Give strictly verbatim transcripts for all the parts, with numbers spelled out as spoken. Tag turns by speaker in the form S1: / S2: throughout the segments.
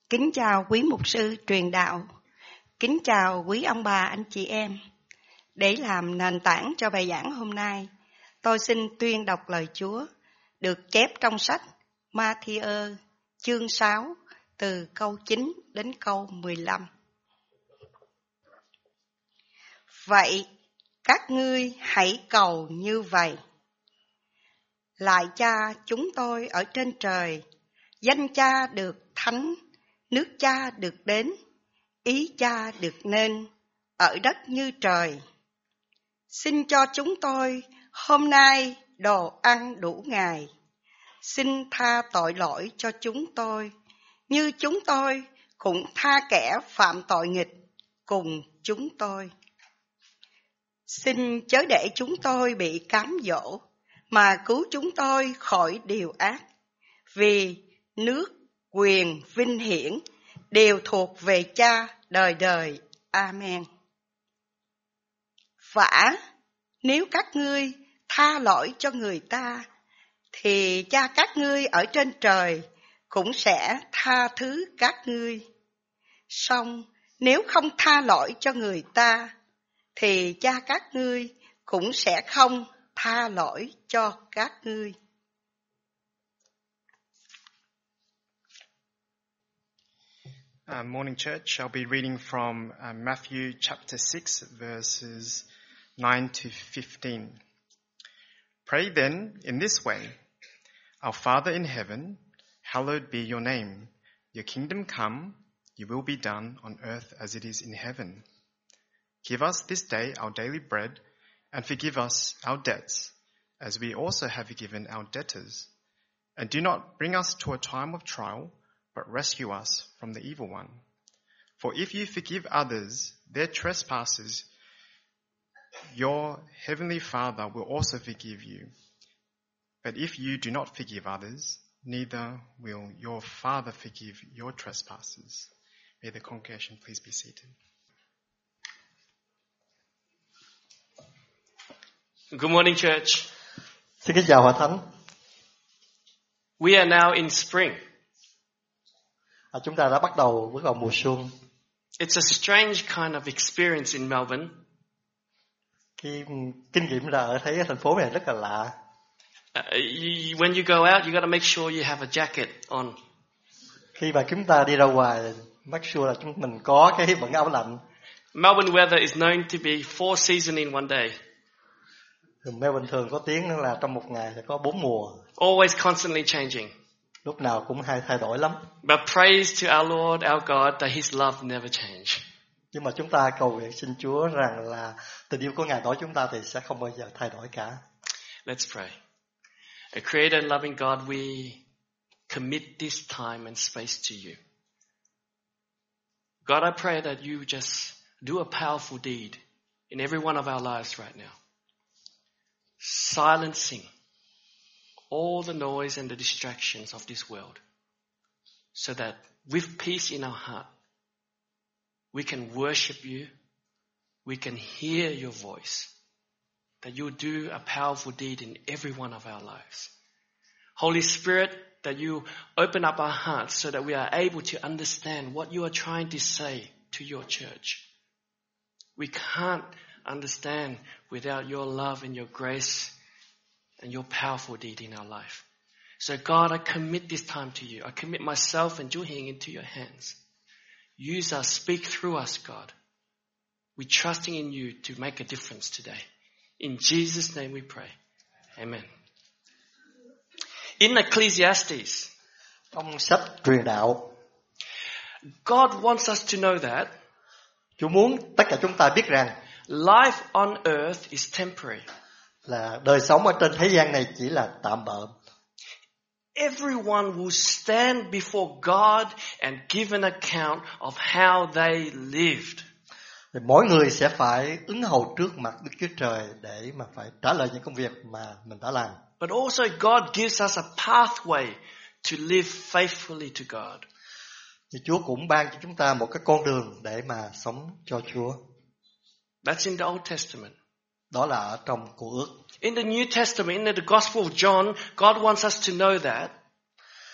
S1: Kính chào quý mục sư truyền đạo, kính chào quý ông bà anh chị em. Để làm nền tảng cho bài giảng hôm nay, tôi xin tuyên đọc lời Chúa được chép trong sách Ma-thi-ơ chương sáu từ câu chín đến câu mười lăm. Vậy các ngươi hãy cầu như vậy: Lạy Cha chúng tôi ở trên trời, danh Cha được thánh, nước Cha được đến, ý Cha được nên, ở đất như trời. Xin cho chúng tôi hôm nay đồ ăn đủ ngày. Xin tha tội lỗi cho chúng tôi, như chúng tôi cũng tha kẻ phạm tội nghịch cùng chúng tôi. Xin chớ để chúng tôi bị cám dỗ, mà cứu chúng tôi khỏi điều ác. Vì nước, quyền, vinh hiển đều thuộc về Cha đời đời. Amen. Vả, nếu các ngươi tha lỗi cho người ta, thì Cha các ngươi ở trên trời cũng sẽ tha thứ các ngươi. Song nếu không tha lỗi cho người ta, thì Cha các ngươi cũng sẽ không tha lỗi cho các ngươi.
S2: Uh, morning church, I'll be reading from uh, Matthew chapter six, verses nine to fifteen. Pray then in this way: Our Father in heaven, hallowed be your name. Your kingdom come, your will be done on earth as it is in heaven. Give us this day our daily bread, and forgive us our debts, as we also have forgiven our debtors. And do not bring us to a time of trial, but rescue us from the evil one. For if you forgive others their trespasses, your heavenly Father will also forgive you. But if you do not forgive others, neither will your Father forgive your trespasses. May the congregation please be seated.
S3: Good morning, church.
S4: Xin kính chào Hội Thánh.
S3: We are now in spring.
S4: À, chúng ta đã bắt đầu bước vào mùa xuân.
S3: It's a strange kind of experience in Melbourne.
S4: Cái kinh nghiệm là ở thấy thành phố này rất là lạ.
S3: Uh, you, when you go out, you got to make sure you have a jacket on.
S4: Khi mà chúng ta đi ra ngoài, make sure là chúng mình có cái bận áo lạnh.
S3: Melbourne weather is known to be four seasons in one day.
S4: Melbourne thường có tiếng là trong một ngày sẽ có bốn mùa.
S3: Always constantly changing.
S4: Lúc nào cũng hay thay đổi lắm.
S3: But praise to our Lord, our God, that His love never change.
S4: Nhưng mà chúng ta cầu nguyện xin Chúa rằng là tình yêu của Ngài đối chúng ta thì sẽ không bao giờ thay đổi cả.
S3: Let's pray. A creator and loving God, we commit this time and space to you. God, I pray that you just do a powerful deed in every one of our lives right now. Silencing all the noise and the distractions of this world, so that with peace in our heart, we can worship you, we can hear your voice, that you do a powerful deed in every one of our lives. Holy Spirit, that you open up our hearts so that we are able to understand what you are trying to say to your church. We can't understand without your love and your grace and your powerful deed in our life. So God, I commit this time to you. I commit myself and Chu Hing into your hands. Use us, speak through us, God. We're trusting in you to make a difference today. In Jesus' name we pray. Amen. In Ecclesiastes,
S4: Trong sách truyền đạo,
S3: God wants us to know that
S4: Chúa muốn tất cả chúng ta biết rằng
S3: life on earth is temporary.
S4: là đời sống ở trên thế gian này chỉ là tạm bợ.
S3: Everyone will stand before God and give an account of how they lived.
S4: Thì mỗi người sẽ phải ứng hầu trước mặt Đức Chúa Trời để mà phải trả lời những công việc mà mình đã làm.
S3: But also God gives us a pathway to live faithfully to God.
S4: Thì Chúa cũng ban cho chúng ta một cái con đường để mà sống cho Chúa.
S3: That's in the Old Testament.
S4: Đó là ở trong Cựu Ước.
S3: In the New Testament, in the Gospel of John, God wants us to know that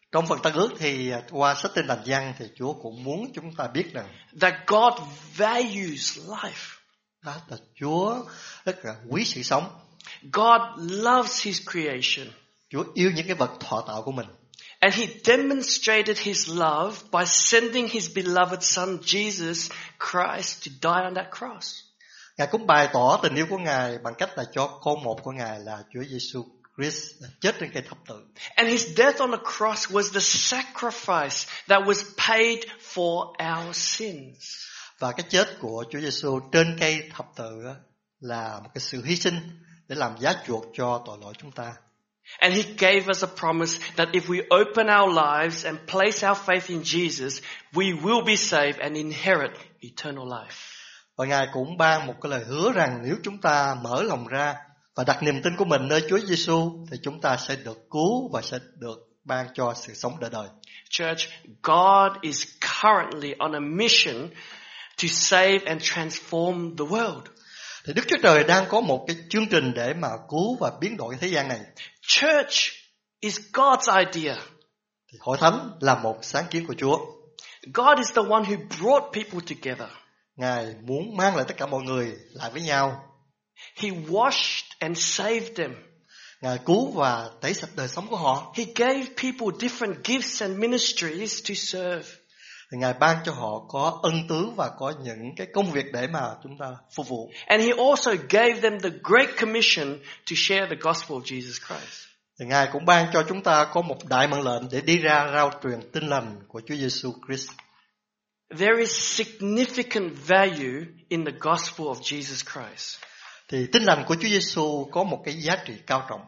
S4: Trong phần Tân Ước thì qua sách Tin Lành Giăng thì Chúa cũng muốn chúng ta biết rằng
S3: that God values life.
S4: đó là Chúa rất là quý sự sống.
S3: God loves His creation.
S4: Chúa yêu những cái vật thọ tạo của mình.
S3: And He demonstrated His love by sending His beloved Son Jesus Christ to die on that cross.
S4: Ngài cũng bày tỏ tình yêu của Ngài bằng cách là cho con một của Ngài là Chúa Giêsu Christ chết trên cây thập tự.
S3: And His death on the cross was the sacrifice that was paid for our sins.
S4: Và cái chết của Chúa Giêsu trên cây thập tự là một cái sự hy sinh để làm giá chuộc cho tội lỗi chúng ta.
S3: And He gave us a promise that if we open our lives and place our faith in Jesus, we will be saved and inherit eternal life.
S4: Và Ngài cũng ban một cái lời hứa rằng nếu chúng ta mở lòng ra và đặt niềm tin của mình nơi Chúa Giêsu thì chúng ta sẽ được cứu và sẽ được ban cho sự sống đời đời.
S3: Church, God is currently on a mission to save and transform the world.
S4: Thì Đức Chúa Trời đang có một cái chương trình để mà cứu và biến đổi thế gian này.
S3: Church is God's idea.
S4: Thì hội thánh là một sáng kiến của Chúa.
S3: God is the one who brought people together.
S4: Ngài muốn mang lại tất cả mọi người lại với nhau.
S3: He washed and saved them.
S4: Ngài cứu và tẩy sạch đời sống của họ.
S3: He gave people different gifts and ministries to serve.
S4: Thì Ngài ban cho họ có ân tứ và có những cái công việc để mà chúng ta phục vụ.
S3: And He also gave them the Great Commission to share the gospel of Jesus Christ.
S4: Thì Ngài cũng ban cho chúng ta có một đại mệnh lệnh để đi ra rao truyền tin lành của Chúa Giêsu Christ.
S3: There is significant value in the gospel of Jesus Christ.
S4: Thì tin lành của Chúa Giêsu có một cái giá trị cao trọng.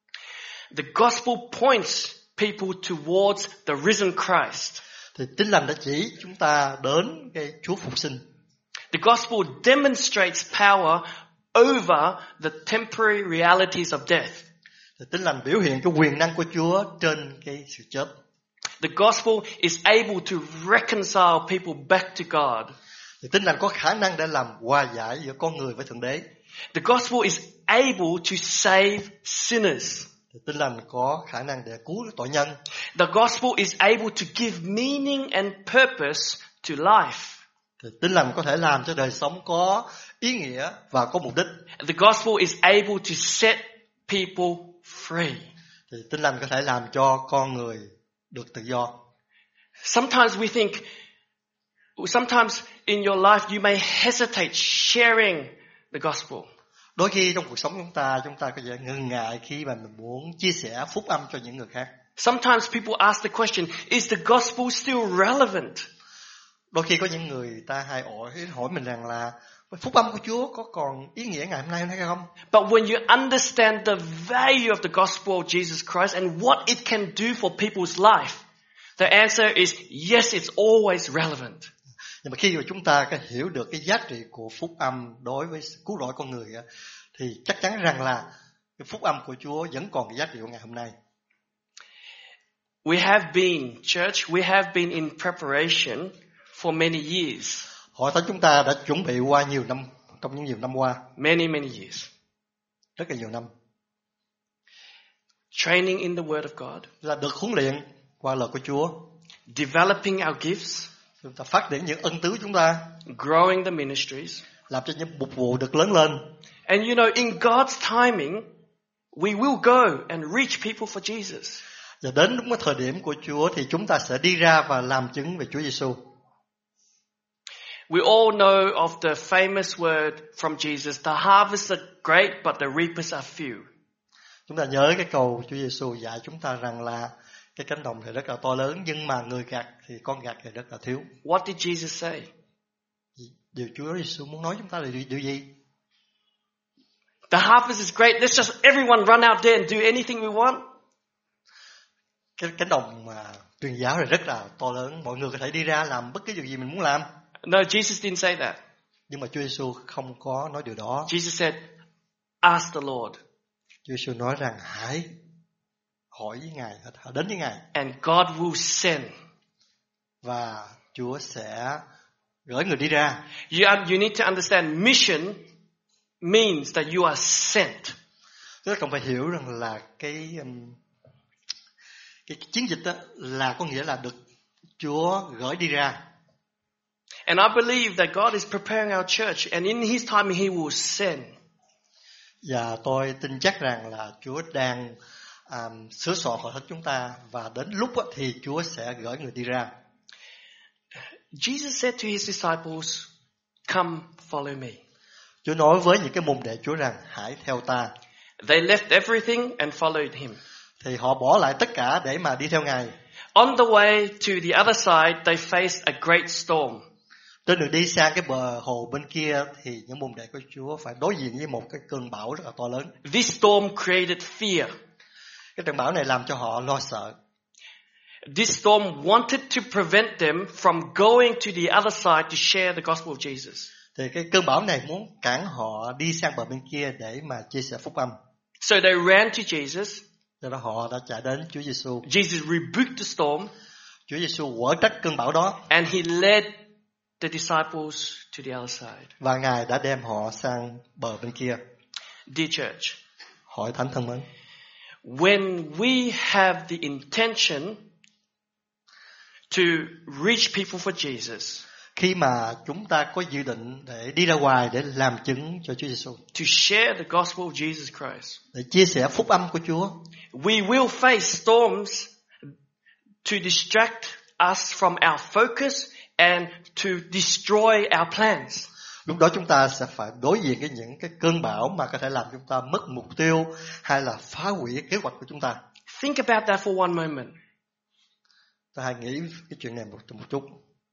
S3: The gospel points people towards the risen Christ.
S4: Thì tin lành đã chỉ chúng ta đến cái Chúa phục sinh.
S3: The gospel demonstrates power over the temporary realities of death.
S4: Thì tin lành biểu hiện cái quyền năng của Chúa trên cái sự chết.
S3: The gospel is able to reconcile people back to God.
S4: Thì tin lành có khả năng để làm hòa giải giữa con người với Thượng Đế.
S3: The gospel is able to save sinners.
S4: Thì tin lành có khả năng để cứu tội nhân.
S3: The gospel is able to give meaning and purpose to life.
S4: Thì tin lành có thể làm cho đời sống có ý nghĩa và có mục đích.
S3: The gospel is able to set people free.
S4: Thì tin lành có thể làm cho con người được tự do.
S3: Sometimes we think, sometimes in your life you may hesitate sharing the gospel.
S4: Đôi khi trong cuộc sống chúng ta, chúng ta có thể ngần ngại khi mà mình muốn chia sẻ phúc âm cho những người khác.
S3: Sometimes people ask the question, is the gospel still relevant?
S4: Đôi khi có những người ta hay hỏi, hỏi mình rằng là phúc âm của Chúa có còn ý nghĩa ngày hôm nay hay không?
S3: But when you understand the value of the gospel of Jesus Christ and what it can do for people's life, the answer is yes, it's always relevant.
S4: Nhưng mà khi mà chúng ta có hiểu được cái giá trị của phúc âm đối với cứu rỗi con người thì chắc chắn rằng là cái phúc âm của Chúa vẫn còn cái giá trị của ngày hôm nay.
S3: We have been, church, we have been in preparation for many years.
S4: Hội thánh chúng ta đã chuẩn bị qua nhiều năm, trong những nhiều năm qua.
S3: Many, many years.
S4: Rất là nhiều năm.
S3: Training in the Word of God.
S4: Là được huấn luyện qua lời của Chúa.
S3: Developing our gifts.
S4: Chúng ta phát triển những ân tứ chúng ta.
S3: Growing the ministries.
S4: Làm cho những mục vụ được lớn lên.
S3: And you know, in God's timing, we will go and reach people for Jesus.
S4: Và đến đúng cái thời điểm của Chúa thì chúng ta sẽ đi ra và làm chứng về Chúa Giêsu.
S3: We all know of the famous word from Jesus, the harvests are great but the reapers are few.
S4: Chúng ta nhớ cái câu Chúa Giêsu dạy chúng ta rằng là cái cánh đồng thì rất là to lớn nhưng mà người gặt thì con gặt thì rất là thiếu.
S3: What did Jesus say?
S4: Điều Chúa Giêsu muốn nói chúng ta là điều, điều gì?
S3: The harvest is great. Let's just everyone run out there and do anything we want.
S4: Cái cánh đồng mà truyền giáo thì rất là to lớn, mọi người có thể đi ra làm bất cứ điều gì mình muốn làm.
S3: No, Jesus didn't say that.
S4: Nhưng mà Chúa Giêsu không có nói điều đó.
S3: Jesus said, ask the Lord.
S4: Chúa Giêsu nói rằng hãy hỏi với Ngài, hãy đến với Ngài.
S3: And God will send.
S4: Và Chúa sẽ gửi người đi ra.
S3: You, you need to understand mission means that you are sent.
S4: Chúng ta cần phải hiểu rằng là cái um, Cái chiến dịch đó là có nghĩa là được Chúa gửi đi ra.
S3: And I believe that God is preparing our church, and in His time He will send.
S4: Và tôi tin chắc rằng là Chúa đang um, sửa soạn hội thánh chúng ta, và đến lúc á, thì Chúa sẽ gửi người đi ra.
S3: Jesus said to His disciples, "Come, follow me."
S4: Chúa nói với những cái môn đệ Chúa rằng hãy theo ta.
S3: They left everything and followed Him.
S4: Thì họ bỏ lại tất cả để mà đi theo Ngài.
S3: On the way to the other side, they faced a great storm.
S4: Trên đường đi sang cái bờ hồ bên kia thì những môn đệ của Chúa phải đối diện với một cái cơn bão rất là to lớn.
S3: This storm created fear.
S4: Cái trận bão này làm cho họ lo sợ.
S3: This storm wanted to prevent them from going to the other side to share the gospel of Jesus.
S4: Thì cái cơn bão này muốn cản họ đi sang bờ bên kia để mà chia sẻ phúc âm.
S3: So they ran to Jesus.
S4: Do đó họ đã chạy đến Chúa Giêsu.
S3: Jesus rebuked the storm.
S4: Chúa Giêsu quở trách cơn bão đó.
S3: And He led the disciples to the other side.
S4: Và Ngài đã đem họ sang bờ bên kia.
S3: Dear church,
S4: Hội thánh thân mến,
S3: when we have the intention to reach people for Jesus,
S4: khi mà chúng ta có dự định để đi ra ngoài để làm chứng cho Chúa Giêsu,
S3: to share the gospel of Jesus Christ,
S4: để chia sẻ phúc âm của Chúa,
S3: we will face storms to distract us from our focus and to destroy our plans.
S4: lúc đó chúng ta sẽ phải đối diện với những cái cơn bão mà có thể làm chúng ta mất mục tiêu hay là phá hủy kế hoạch của chúng ta.
S3: Think about that for one moment.
S4: Ta hãy nghĩ cái chuyện này một, một chút.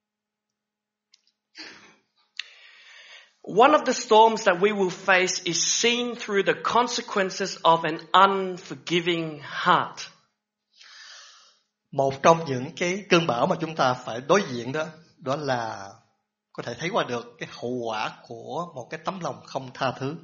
S3: One of the storms that we will face is seen through the consequences of an unforgiving heart.
S4: Một trong những cái cơn bão mà chúng ta phải đối diện đó, đó là có thể thấy qua được cái hậu quả của một cái tấm lòng không tha thứ.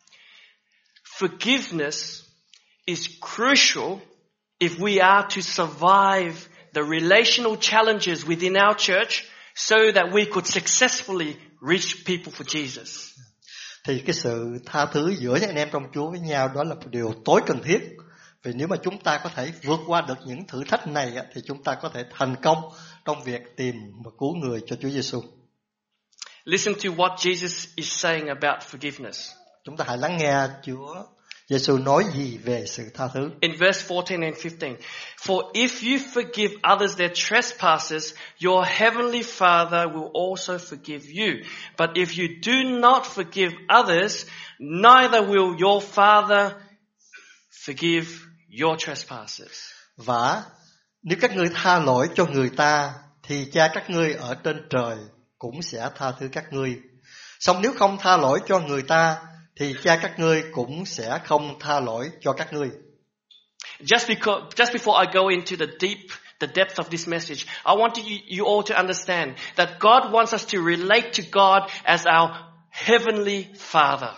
S3: Forgiveness is crucial if we are to survive the relational challenges within our church so that we could successfully reach people for Jesus.
S4: Thì cái sự tha thứ giữa những anh em trong Chúa với nhau đó là một điều tối cần thiết. Vì nếu mà chúng ta có thể vượt qua được những thử thách này thì chúng ta có thể thành công trong việc tìm và cứu người cho Chúa Giêsu.
S3: Listen to what Jesus is saying about forgiveness.
S4: Chúng ta hãy lắng nghe Chúa Giêsu nói gì về sự tha thứ.
S3: In verse fourteen and fifteen, for if you forgive others their trespasses, your heavenly Father will also forgive you. But if you do not forgive others, neither will your Father forgive your trespasses.
S4: Và nếu các ngươi tha lỗi cho người ta, thì Cha các ngươi ở trên trời cũng sẽ tha thứ các ngươi. Song nếu không tha lỗi cho người ta, thì Cha các ngươi cũng sẽ không tha lỗi cho các ngươi.
S3: Just because, just before I go into the deep, the depth of this message, I want you, you all to understand that God wants us to relate to God as our heavenly Father.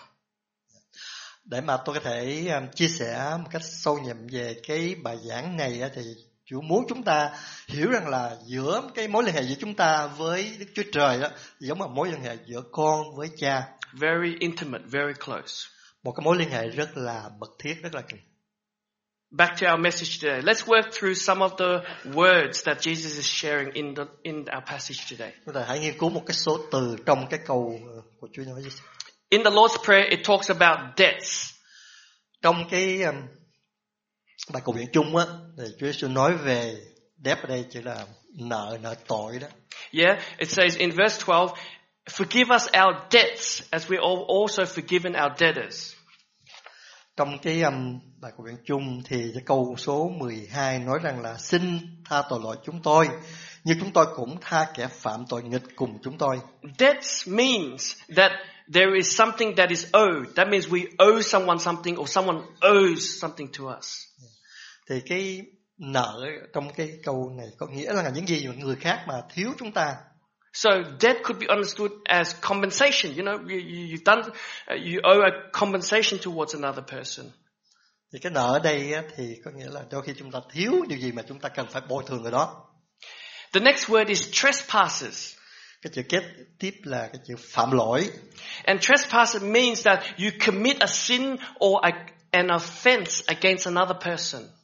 S4: Để mà tôi có thể um, chia sẻ một cách sâu nhậm về cái bài giảng này thì Chúa muốn chúng ta hiểu rằng là giữa cái mối liên hệ giữa chúng ta với Đức Chúa Trời đó giống như mối liên hệ giữa con với Cha.
S3: Very intimate, very close.
S4: Một cái mối liên hệ rất là mật thiết, rất là.
S3: Back to our message today. Let's work through some of the words that Jesus is sharing in the in our passage today.
S4: Chúng ta hãy nghiên cứu một cái số từ trong cái câu của Chúa nói.
S3: In the Lord's Prayer, it talks about debts.
S4: Trong cái um, bài cầu nguyện chung á, thì Chúa Giêsu nói về debt ở đây chỉ là nợ, nợ tội đó.
S3: Yeah, it says in verse twelve, forgive us our debts as we all also forgiven our debtors.
S4: Trong cái um, bài cầu nguyện chung thì cái câu số mười hai nói rằng là xin tha tội lỗi chúng tôi, như chúng tôi cũng tha kẻ phạm tội nghịch cùng chúng tôi.
S3: Debts means that there is something that is owed. That means we owe someone something or someone owes something to us.
S4: Thì cái nợ trong cái câu này có nghĩa là những gì mà người khác mà thiếu chúng ta.
S3: So debt could be understood as compensation. You know, you, you, you've done, uh, you owe a compensation towards another person.
S4: Thì cái nợ ở đây á, thì có nghĩa là đôi khi chúng ta thiếu điều gì mà chúng ta cần phải bồi thường người đó.
S3: The next word is trespasses.
S4: Cái chữ kết tiếp là cái chữ phạm lỗi.
S3: And trespass means that you commit a sin or a, an offense against another person.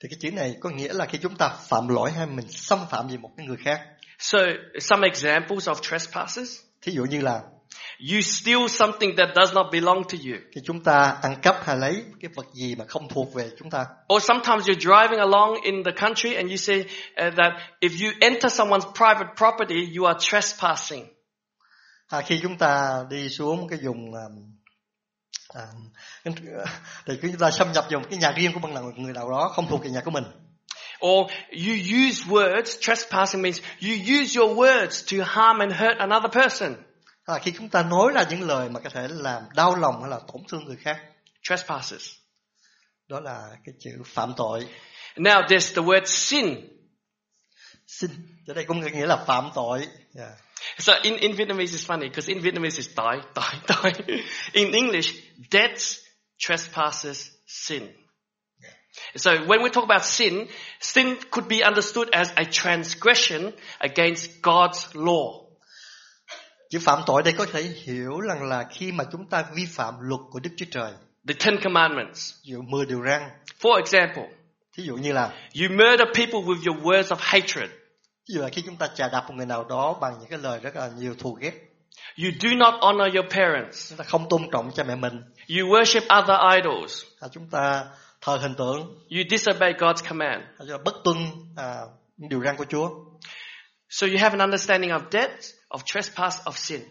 S4: Thì cái chữ này có nghĩa là khi chúng ta phạm lỗi hay mình xâm phạm gì một cái người khác.
S3: So, some examples of trespasses.
S4: Thí dụ như là
S3: You steal something that does not belong to you.
S4: khi chúng ta ăn cắp hay lấy cái vật gì mà không thuộc về chúng ta.
S3: Or sometimes you're driving along in the country and you say uh, that if you enter someone's private property, you are trespassing.
S4: À, khi chúng ta đi xuống cái vùng à, thì chúng ta xâm nhập vào cái nhà riêng của một người nào đó không thuộc về nhà của mình.
S3: Or you use words, trespassing means you use your words to harm and hurt another person.
S4: À, khi chúng ta nói ra những lời mà có thể làm đau lòng hay là tổn thương người khác.
S3: Trespasses.
S4: Đó là cái chữ phạm tội.
S3: Now there's the word sin.
S4: Sin, ở đây cũng nghĩa là phạm tội. Yeah.
S3: So in, in Vietnamese it's funny because in Vietnamese it's die, die, die. In English, debts, trespasses, sin. So when we talk about sin, sin could be understood as a transgression against God's law.
S4: Chữ phạm tội đây có thể hiểu rằng là khi mà chúng ta vi phạm luật của Đức Chúa Trời.
S3: The Ten Commandments.
S4: Ví dụ mười điều răn.
S3: For example,
S4: thí dụ như là
S3: you murder people with your words of hatred.
S4: Ví dụ là khi chúng ta chà đạp một người nào đó bằng những cái lời rất là nhiều thù ghét.
S3: You do not honor your parents.
S4: Chúng ta không tôn trọng cha mẹ mình.
S3: You worship other idols.
S4: À, chúng ta thờ hình tượng.
S3: You disobey God's command.
S4: À, chúng ta bất tuân à, những điều răn của Chúa.
S3: So you have an understanding of debt, of trespass, of sin.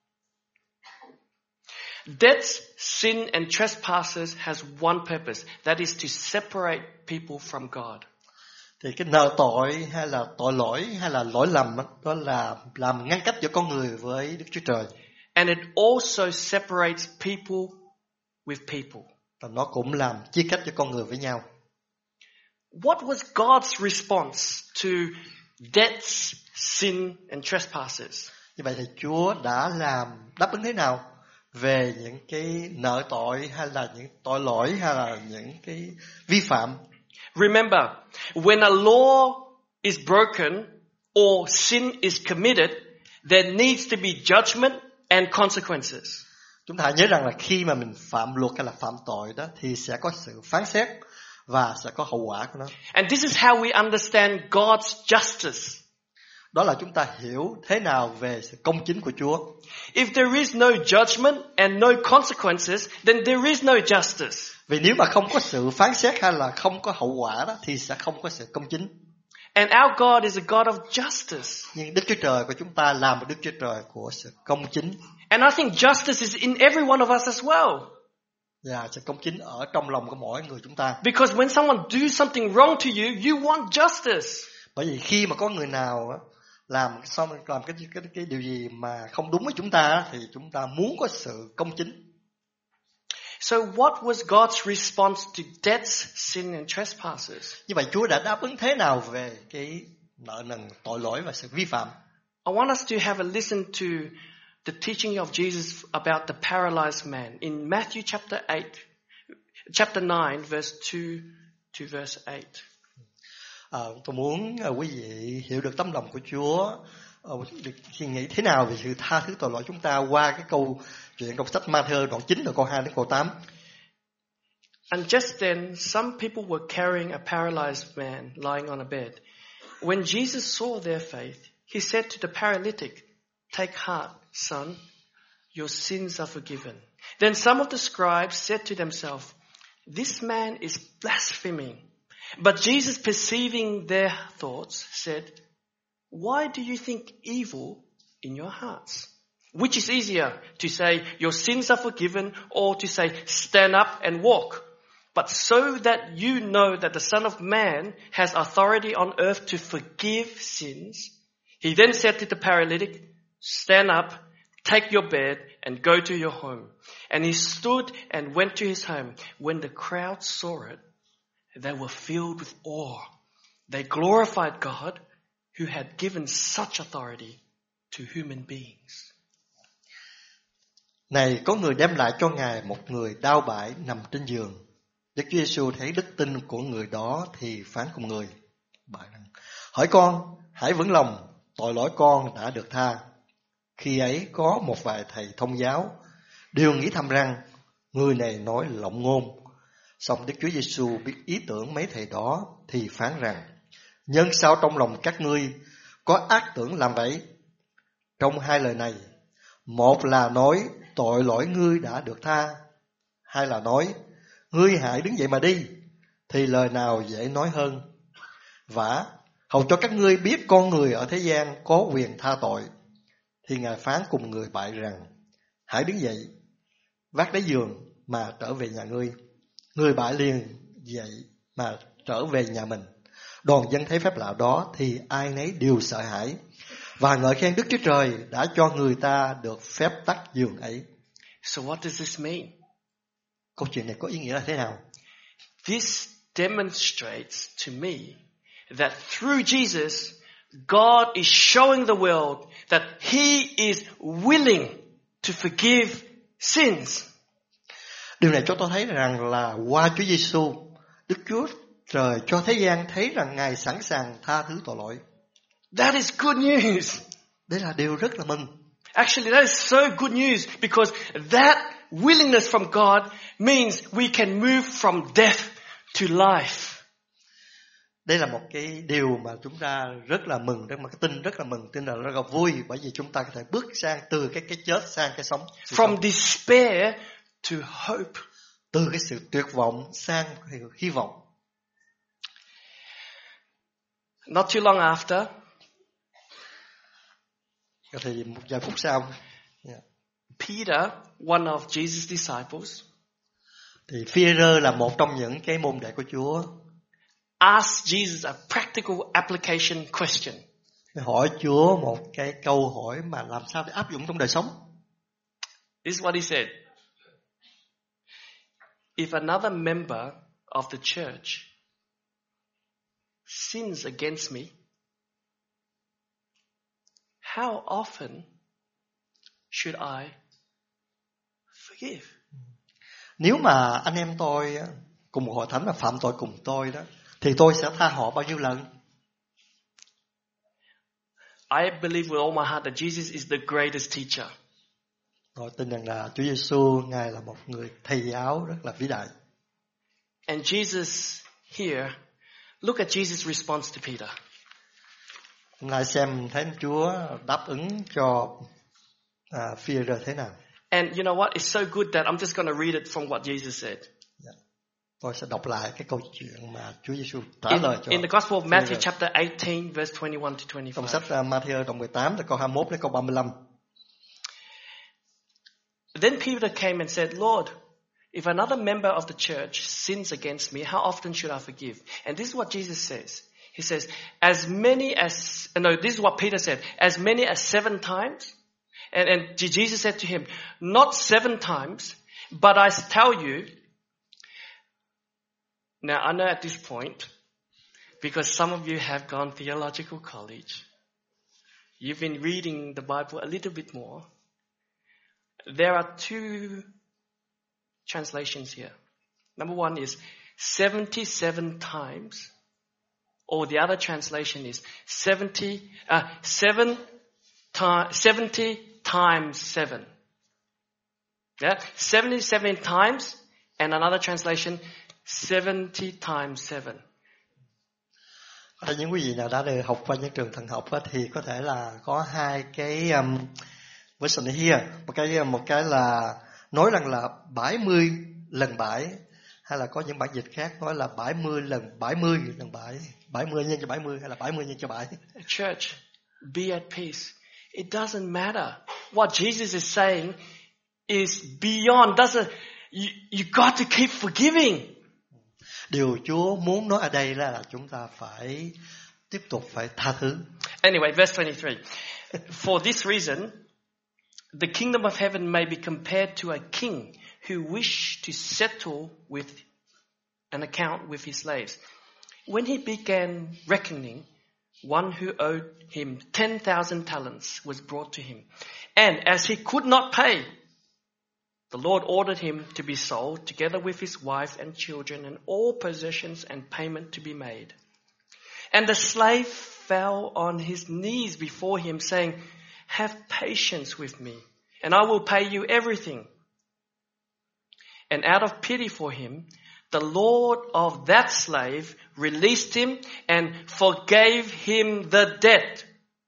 S3: Debts, sin and trespasses has one purpose. That is to separate people from God.
S4: Thì cái nợ tội hay là tội lỗi hay là lỗi lầm đó, đó là làm ngăn cách giữa con người với Đức Chúa Trời.
S3: And it also separates people with people.
S4: Và nó cũng làm chia cách giữa con người với nhau.
S3: What was God's response to debts, sin and trespasses?
S4: Như vậy thì Chúa đã làm đáp ứng thế nào về những cái nợ tội hay là những tội lỗi hay là những cái vi phạm?
S3: Remember, when a law is broken or sin is committed, there needs to be judgment and consequences.
S4: Chúng ta hãy nhớ rằng là khi mà mình phạm luật hay là phạm tội đó thì sẽ có sự phán xét và sẽ có hậu quả của nó.
S3: And this is how we understand God's justice.
S4: Đó là chúng ta hiểu thế nào về sự công chính của Chúa.
S3: If there is no judgment and no consequences, then there is no justice.
S4: Vì nếu mà không có sự phán xét hay là không có hậu quả đó thì sẽ không có sự công chính.
S3: And our God is a God of justice.
S4: Nhưng Đức Chúa Trời của chúng ta là một Đức Chúa Trời của sự công chính.
S3: And I think justice is in every one of us as well.
S4: Và sự công chính ở trong lòng của mỗi người chúng ta.
S3: Because when someone do something wrong to you, you want justice.
S4: Bởi vì khi mà có người nào làm xong làm cái cái cái điều gì mà không đúng với chúng ta thì chúng ta muốn có sự công chính.
S3: So what was God's response to debts, sin and trespasses?
S4: Như vậy Chúa đã đáp ứng thế nào về cái nợ nần, tội lỗi và sự vi phạm?
S3: I want us to have a listen to the teaching of Jesus about the paralyzed man in Matthew chapter eight, chapter nine, verse two to verse eight.
S4: À, tôi muốn uh, quý vị hiểu được tấm lòng của Chúa, uh, được suy nghĩ thế nào về sự tha thứ tội lỗi chúng ta qua cái câu chuyện trong sách Ma-thơ đoạn chín từ câu hai đến câu tám.
S3: And just then, some people were carrying a paralyzed man lying on a bed. When Jesus saw their faith, he said to the paralytic, "Take heart, son, your sins are forgiven." Then some of the scribes said to themselves, "This man is blaspheming." But Jesus, perceiving their thoughts, said, "Why do you think evil in your hearts? Which is easier, to say, your sins are forgiven, or to say, stand up and walk? But so that you know that the Son of Man has authority on earth to forgive sins." He then said to the paralytic, "Stand up, take your bed, and go to your home." And he stood and went to his home. When the crowd saw it, they were filled with awe. They glorified God, who had given such authority to human beings.
S4: Này, có người đem lại cho Ngài một người đao bại nằm trên giường. Đức Chúa Giêsu thấy đức tin của người đó thì phán cùng người: "Bạn hỏi con, hãy vững lòng, tội lỗi con đã được tha." Khi ấy có một vài thầy thông giáo đều nghĩ thầm rằng người này nói lộng ngôn. Xong Đức Chúa Giêsu biết ý tưởng mấy thầy đó thì phán rằng: nhân sao trong lòng các ngươi có ác tưởng làm vậy? Trong hai lời này, một là nói tội lỗi ngươi đã được tha, hai là nói ngươi hãy đứng dậy mà đi, thì lời nào dễ nói hơn? Vả, hầu cho các ngươi biết con người ở thế gian có quyền tha tội. Thì Ngài phán cùng người bại rằng: hãy đứng dậy, vác đáy giường mà trở về nhà ngươi. Người bại liền dậy mà trở về nhà mình. Đoàn dân thấy phép lạ đó thì ai nấy đều sợ hãi và ngợi khen Đức Chúa Trời đã cho người ta được phép tắt giường ấy.
S3: So what does this mean?
S4: Câu chuyện này có ý nghĩa là thế nào?
S3: This demonstrates to me that through Jesus, God is showing the world that He is willing to forgive sins.
S4: Điều này cho tôi thấy rằng là qua Chúa Giêsu, Đức Chúa Trời cho thế gian thấy rằng Ngài sẵn sàng tha thứ tội lỗi.
S3: That is good news.
S4: Đây là điều rất là mừng.
S3: Actually, that is so good news because that willingness from God means we can move from death to life.
S4: Đây là một cái điều mà chúng ta rất là mừng, rất mà cái tin rất là mừng, tin là rất là vui, bởi vì chúng ta có thể bước sang từ cái cái chết sang cái sống.
S3: From
S4: sống.
S3: despair to hope.
S4: Từ cái sự tuyệt vọng sang hy vọng.
S3: Not too long after,
S4: thì một vài phút sau, yeah.
S3: Peter, one of Jesus' disciples,
S4: thì Phi-e-rơ là một trong những cái môn đệ của Chúa,
S3: asked Jesus a practical application question.
S4: hỏi Chúa một cái câu hỏi mà làm sao để áp dụng trong đời sống.
S3: This is what he said. If another member of the church sins against me, how often should I forgive?
S4: Nếu mà anh em tôi cùng một hội thánh mà phạm tội cùng tôi đó, thì tôi sẽ tha họ bao nhiêu lần?
S3: I believe with all my heart that Jesus is the greatest teacher.
S4: Tôi tin rằng là Chúa Giêsu Ngài là một người thầy giáo rất là vĩ đại.
S3: And Jesus here, look at Jesus' response to Peter.
S4: Hôm nay xem thấy Chúa đáp ứng cho à, Phi-e-rơ thế nào.
S3: And you know what? It's so good that I'm just going to read it from what Jesus said.
S4: Yeah. Tôi sẽ đọc lại cái câu chuyện mà Chúa Giêsu trả
S3: In,
S4: lời cho.
S3: in the Gospel of Matthew
S4: Phi-e-rơ.
S3: chapter eighteen, verse twenty-one to
S4: Trong
S3: twenty-five.
S4: sách uh, Matthew đoạn mười tám từ câu hai mươi mốt đến câu ba mươi lăm.
S3: Then Peter came and said, Lord, if another member of the church sins against me, how often should I forgive? And this is what Jesus says. He says, as many as, no, this is what Peter said, as many as seven times. And, and Jesus said to him, not seven times, but I tell you. Now I know at this point, because some of you have gone theological college, you've been reading the Bible a little bit more. There are two translations here. Number one is seventy-seven times, or the other translation is seventy, uh, seven times, seventy times seven. Yeah, seventy-seven times, and another translation, seventy times seven.
S4: Ở những quý vị nào đã được học qua những trường thần học á, thì có thể là có hai cái um, version here, một cái một cái là nói rằng là bảy mươi lần bảy, hay là có những bản dịch khác nói là bảy mươi lần bảy mươi lần bảy, bảy mươi nhân cho bảy mươi, hay là bảy mươi nhân cho bảy.
S3: Church, be at peace. It doesn't matter. What Jesus is saying is beyond. Doesn't you, you got to keep forgiving.
S4: Điều Chúa muốn nói ở đây là chúng ta phải tiếp tục phải tha thứ.
S3: Anyway, verse twenty-three. For this reason, the kingdom of heaven may be compared to a king who wished to settle with an account with his slaves. When he began reckoning, one who owed him ten thousand talents was brought to him. And as he could not pay, the Lord ordered him to be sold together with his wife and children and all possessions and payment to be made. And the slave fell on his knees before him saying, have patience with me and I will pay you everything. And out of pity for him, the Lord of that slave released him and forgave him the debt.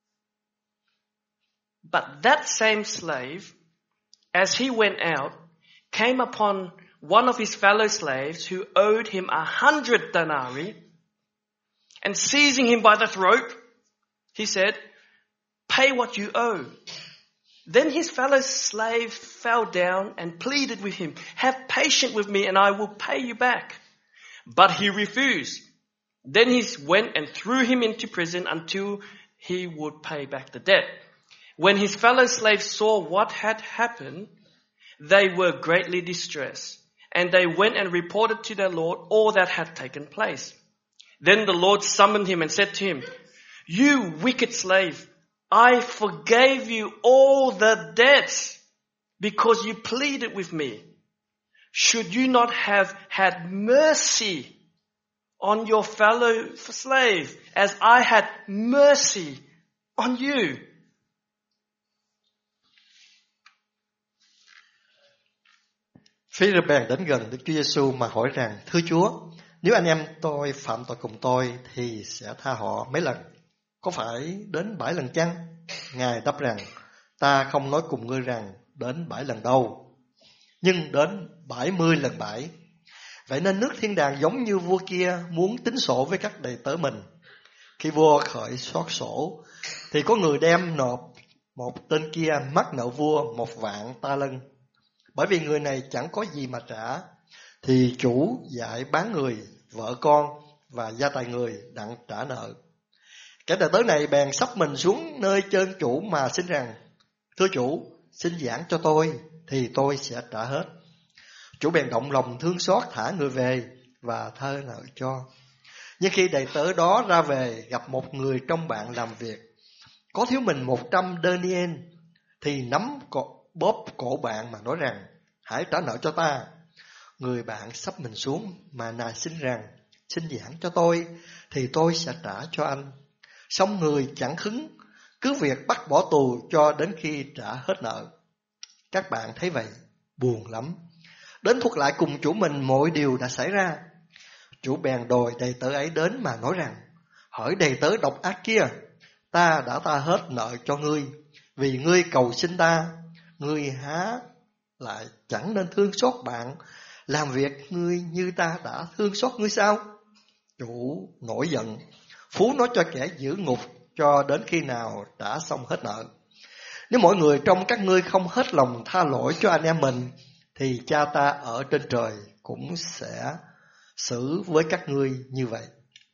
S3: But that same slave, as he went out, came upon one of his fellow slaves who owed him a hundred denarii, and seizing him by the throat, he said, "Pay what you owe." Then his fellow slave fell down and pleaded with him, "Have patience with me and I will pay you back." But he refused. Then he went and threw him into prison until he would pay back the debt. When his fellow slaves saw what had happened, they were greatly distressed, and they went and reported to their Lord all that had taken place. Then the Lord summoned him and said to him, "You wicked slave, I forgave you all the debts because you pleaded with me. Should you not have had mercy on your fellow slave as I had mercy on you?"
S4: Phêrô bèn đến gần Đức Chúa Giêsu mà hỏi rằng: "Thưa Chúa, nếu anh em tôi phạm tội cùng tôi thì sẽ tha họ mấy lần? Có phải đến bảy lần chăng?" Ngài đáp rằng: "Ta không nói cùng ngươi rằng đến bảy lần đâu, nhưng đến bảy mươi lần bảy." Vậy nên nước thiên đàng giống như vua kia muốn tính sổ với các đầy tớ mình. Khi vua khởi soát sổ, thì có người đem nộp một tên kia mắc nợ vua một vạn ta lân. Bởi vì người này chẳng có gì mà trả, thì chủ dạy bán người, vợ con và gia tài người đặng trả nợ. Kẻ đầy tớ này bèn sắp mình xuống nơi chân chủ mà xin rằng: "Thưa chủ, xin giảng cho tôi, thì tôi sẽ trả hết." Chủ bèn động lòng thương xót thả người về và tha nợ cho. Nhưng khi đầy tớ đó ra về gặp một người trong bạn làm việc có thiếu mình một trăm denier, thì nắm cổ, bóp cổ bạn mà nói rằng: "Hãy trả nợ cho ta." Người bạn sắp mình xuống mà nài xin rằng: "Xin giảng cho tôi, thì tôi sẽ trả cho anh." Song người chẳng khứng, cứ việc bắt bỏ tù cho đến khi trả hết nợ. Các bạn thấy vậy, buồn lắm, đến thuật lại cùng chủ mình mọi điều đã xảy ra. Chủ bèn đòi đầy tớ ấy đến mà nói rằng: "Hỡi đầy tớ độc ác kia, ta đã ta hết nợ cho ngươi, vì ngươi cầu xin ta. Ngươi há lại chẳng nên thương xót bạn, làm việc ngươi như ta đã thương xót ngươi sao?" Chủ nổi giận, phú nó cho kẻ giữ ngục cho đến khi nào trả xong hết nợ. Nếu mọi người trong các ngươi không hết lòng tha lỗi cho anh em mình, thì cha ta ở trên trời cũng sẽ xử với các ngươi như vậy.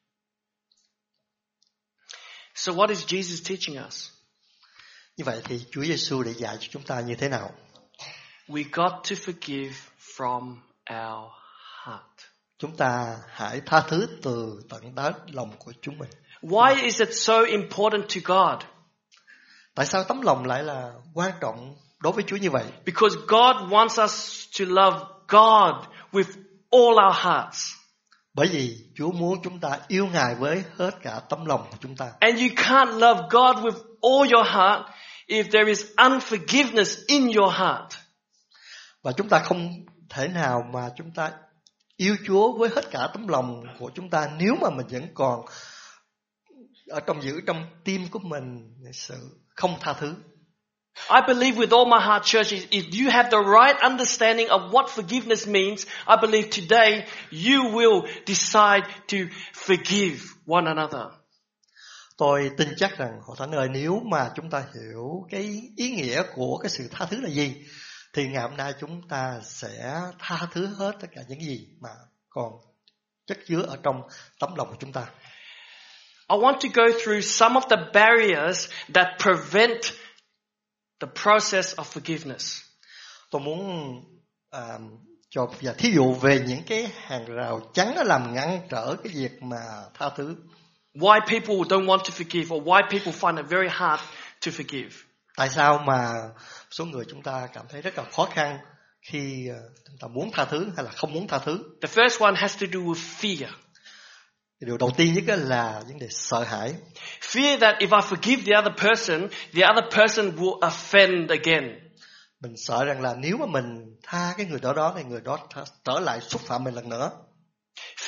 S3: So what is Jesus teaching us?
S4: Như vậy thì Chúa Giêsu để dạy cho chúng ta như thế nào?
S3: We got to forgive from our heart.
S4: Chúng ta hãy tha thứ từ tận đáy lòng của chúng mình.
S3: Why is it so important to God?
S4: Tại sao tấm lòng lại là quan trọng đối với Chúa như vậy?
S3: Because God wants us to love God with all our hearts.
S4: Bởi vì Chúa muốn chúng ta yêu Ngài với hết cả tấm lòng của chúng ta.
S3: And you can't love God with all your heart if there is unforgiveness in your heart.
S4: Và chúng ta không thể nào mà chúng ta yêu Chúa với hết cả tấm lòng của chúng ta nếu mà mình vẫn còn ở trong giữ trong tim của mình sự không tha thứ.
S3: I believe with all my heart, church, if you have the right understanding of what forgiveness means, I believe today you will decide to forgive one another.
S4: Tôi tin chắc rằng Hội Thánh ơi, nếu mà chúng ta hiểu cái ý nghĩa của cái sự tha thứ là gì, thì ngày hôm nay chúng ta sẽ tha thứ hết tất cả những gì mà còn chất chứa ở trong tấm lòng của chúng ta.
S3: I want to go through some of the barriers that prevent the process of forgiveness.
S4: Tôi muốn à, cho và thí dụ về những cái hàng rào chắn nó làm ngăn trở cái việc mà tha thứ.
S3: Why people don't want to forgive, or why people find it very hard to forgive.
S4: Tại sao mà số người chúng ta cảm thấy rất là khó khăn khi chúng ta muốn tha thứ hay là không muốn tha thứ?
S3: The first one has to do with fear.
S4: Điều đầu tiên nhất là vấn đề sợ hãi.
S3: Fear that if I forgive the other person, the other person will offend again.
S4: Mình sợ rằng là nếu mà mình tha cái người đó đó thì người đó trở lại xúc phạm mình lần nữa.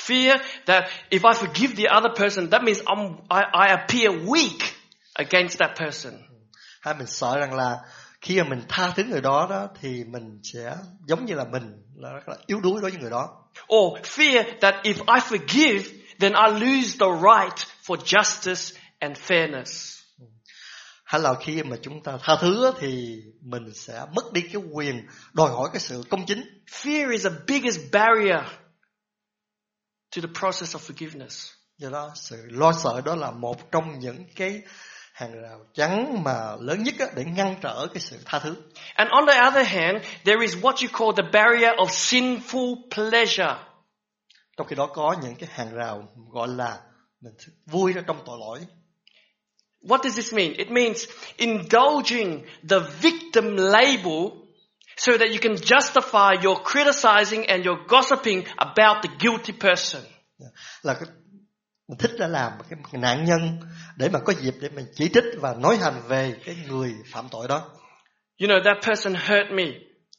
S3: Fear that if I forgive the other person, that means I'm, I, I appear weak against that person.
S4: Hay mình sợ rằng là khi mà mình tha thứ người đó đó thì mình sẽ giống như là mình là rất là yếu đuối đối với người đó.
S3: Or fear that if I forgive, then I lose the right for justice and fairness.
S4: Hay là khi mà chúng ta tha thứ thì mình sẽ mất đi cái quyền đòi hỏi cái sự công chính.
S3: Fear is the biggest barrier to the process of forgiveness.
S4: Do đó sự lo sợ đó là một trong những cái hàng rào chắn mà lớn nhất để ngăn trở cái sự tha thứ.
S3: And on the other hand, there is what you call the barrier of sinful pleasure.
S4: Trong khi đó có những cái hàng rào gọi là mình vui ra trong tội lỗi.
S3: What does this mean? It means indulging the victim label so that you can justify your criticizing and your gossiping about the guilty person.
S4: Là cái mình thích đã làm cái nạn nhân để mà có dịp để mình chỉ trích và nói hành về cái người phạm tội đó.
S3: You know, that person hurt me.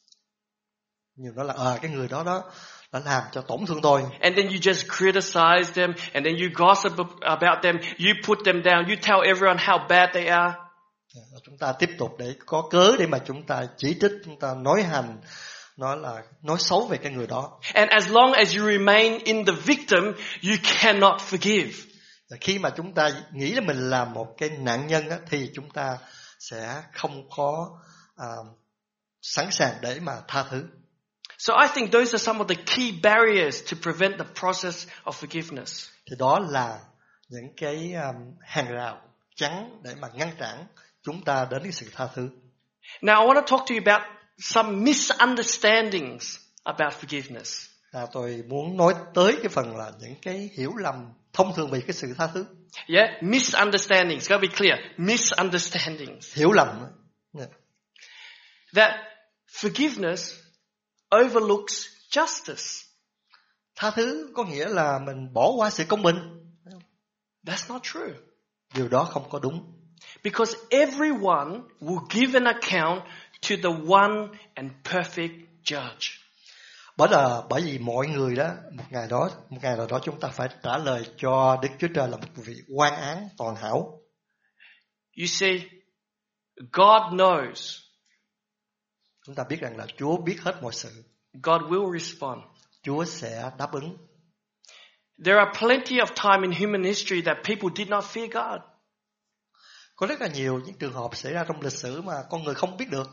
S4: Nhiều đó là à, cái người đó đó đã làm cho tổn thương tôi.
S3: And then you just criticize them, and then you gossip about them, you put them down, you tell everyone how bad they are.
S4: Chúng ta tiếp tục để có cớ để mà chúng ta chỉ trích, chúng ta nói hành, nói là nói xấu về cái người đó.
S3: And as long as you remain in the victim, you cannot forgive.
S4: Khi mà chúng ta nghĩ là mình là một cái nạn nhân á, thì chúng ta sẽ không có à, sẵn sàng để mà tha thứ.
S3: So I think those are some of the key barriers to prevent the process of forgiveness.
S4: Thì đó là những cái um, hàng rào chắn để mà ngăn cản chúng ta đến cái sự tha thứ.
S3: Now I want to talk to you about some misunderstandings about forgiveness.
S4: À, tôi muốn nói tới cái phần là những cái hiểu lầm thông thường về cái sự tha thứ.
S3: Yeah, misunderstandings. Gotta be clear. Misunderstandings.
S4: Hiểu lầm. Yeah.
S3: That forgiveness overlooks justice.
S4: Tha thứ có nghĩa là mình bỏ qua sự công bình.
S3: That's not true.
S4: Điều đó không có đúng.
S3: Because everyone will give an account to the one and perfect judge.
S4: Bởi là bởi vì mọi người đó một ngày đó một ngày nào đó chúng ta phải trả lời cho Đức Chúa Trời là một vị oan án toàn hảo.
S3: You see, God knows.
S4: Chúng ta biết rằng là Chúa biết hết mọi sự.
S3: God will respond.
S4: Chúa sẽ đáp ứng.
S3: There are plenty of time in human history that people did not fear God.
S4: Có rất là nhiều những trường hợp xảy ra trong lịch sử mà con người không biết được.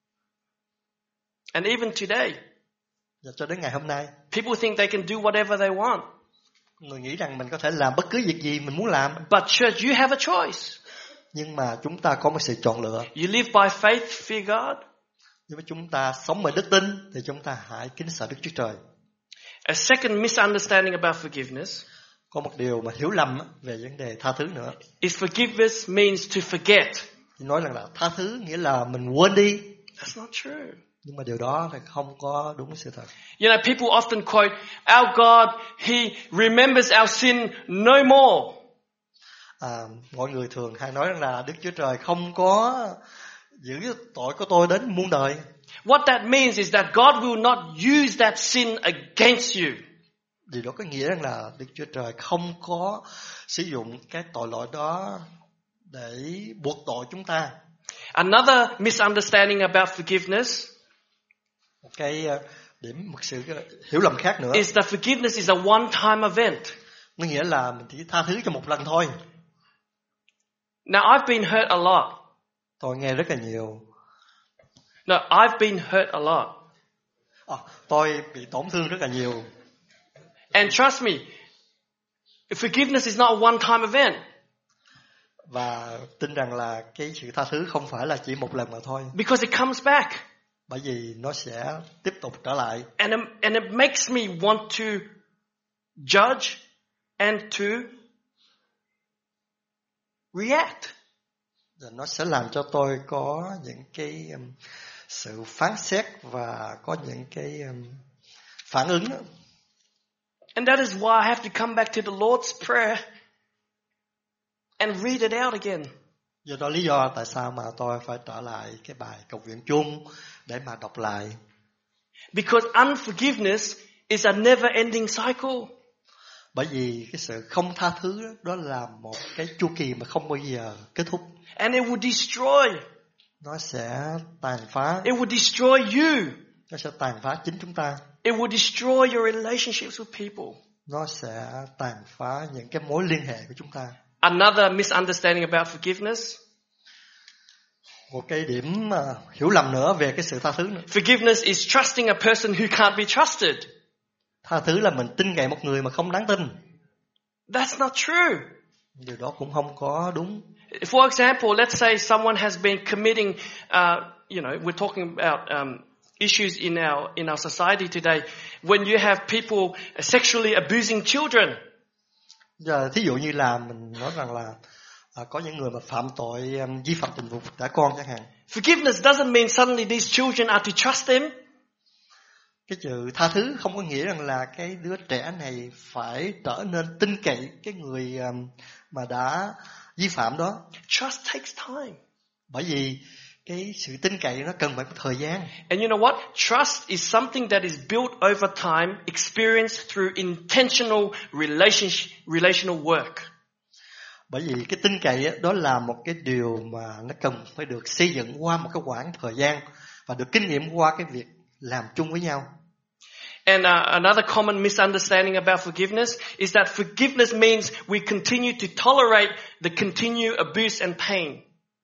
S3: And even today,
S4: và cho đến ngày hôm nay,
S3: people think they can do whatever they want.
S4: Người nghĩ rằng mình có thể làm bất cứ việc gì mình muốn làm.
S3: But church, you have a choice.
S4: Nhưng mà chúng ta có một sự chọn lựa.
S3: You live by faith, fear God.
S4: Nếu chúng ta sống bởi đức tin thì chúng ta hãy kính sợ Đức Chúa Trời.
S3: A second misunderstanding about forgiveness.
S4: Có một điều mà hiểu lầm về vấn đề tha thứ nữa.
S3: Is forgiveness means to forget.
S4: Nói rằng là tha thứ nghĩa là mình quên đi.
S3: That's not true.
S4: Nhưng mà điều đó thì không có đúng sự thật.
S3: You know, people often quote, "Our God, He remembers our sin no more."
S4: À, mọi người thường hay nói rằng là Đức Chúa Trời không có giữ tội của tôi đến muôn đời.
S3: What that means is that God will not use that sin against you.
S4: Điều đó có nghĩa rằng là Đức Chúa Trời không có sử dụng cái tội lỗi đó để buộc tội chúng ta.
S3: Another misunderstanding about forgiveness,
S4: một cái điểm một sự hiểu lầm khác nữa,
S3: is that forgiveness is a one-time event.
S4: Nó nghĩa là mình chỉ tha thứ cho một lần thôi.
S3: Now I've been hurt a lot.
S4: Tôi nghe rất là nhiều.
S3: No, I've been hurt a lot.
S4: À, tôi bị tổn thương rất là nhiều.
S3: And trust me, forgiveness is not a one-time event.
S4: Và tin rằng là cái sự tha thứ không phải là chỉ một lần mà thôi.
S3: Because it comes back.
S4: Bởi vì nó sẽ tiếp tục trở lại.
S3: And it, and it makes me want to judge and to react.
S4: Và nó sẽ làm cho tôi có những cái um, sự phán xét và có những cái um, phản ứng.
S3: And that is why I have to come back to the Lord's Prayer and read it out again.
S4: Do đó lý do tại sao mà tôi phải trở lại cái bài cầu nguyện chung để mà đọc lại.
S3: Because unforgiveness is a never-ending cycle.
S4: Bởi vì cái sự không tha thứ đó, đó là một cái chu kỳ mà không bao giờ kết thúc.
S3: And it will destroy.
S4: Nó sẽ tàn phá.
S3: It will destroy you.
S4: Nó sẽ tàn phá chính chúng ta.
S3: It will destroy your relationships with people.
S4: Nó sẽ tàn phá những cái mối liên hệ của chúng ta.
S3: Another misunderstanding about forgiveness.
S4: Một cái điểm mà hiểu lầm nữa về cái sự tha thứ nữa.
S3: Forgiveness is trusting a person who can't be trusted.
S4: Tha thứ là mình tin cậy một người mà không đáng tin.
S3: That's not true.
S4: Điều đó cũng không có đúng.
S3: For example, let's say someone has been committing, uh, you know, we're talking about um, issues in our in our society today. When you have people sexually abusing children.
S4: Giờ thí dụ như là mình nói rằng là à, có những người mà phạm tội um, vi phạm tình dục trẻ con chẳng hạn.
S3: Forgiveness doesn't mean suddenly these children are to trust them.
S4: Cái chữ tha thứ không có nghĩa rằng là cái đứa trẻ này phải trở nên tin cậy cái người um, mà đã vi phạm đó.
S3: Trust takes time.
S4: Bởi vì cái sự tin cậy nó cần phải có thời gian.
S3: And you know what? Trust is something that is built over time, experienced through intentional relationship, relational work.
S4: Bởi vì cái tin cậy đó, đó là một cái điều mà nó cần phải được xây dựng qua một cái quãng thời gian và được kinh nghiệm qua cái việc làm chung với nhau.
S3: And uh, another common misunderstanding about forgiveness is that forgiveness means we continue to tolerate the continued abuse and pain.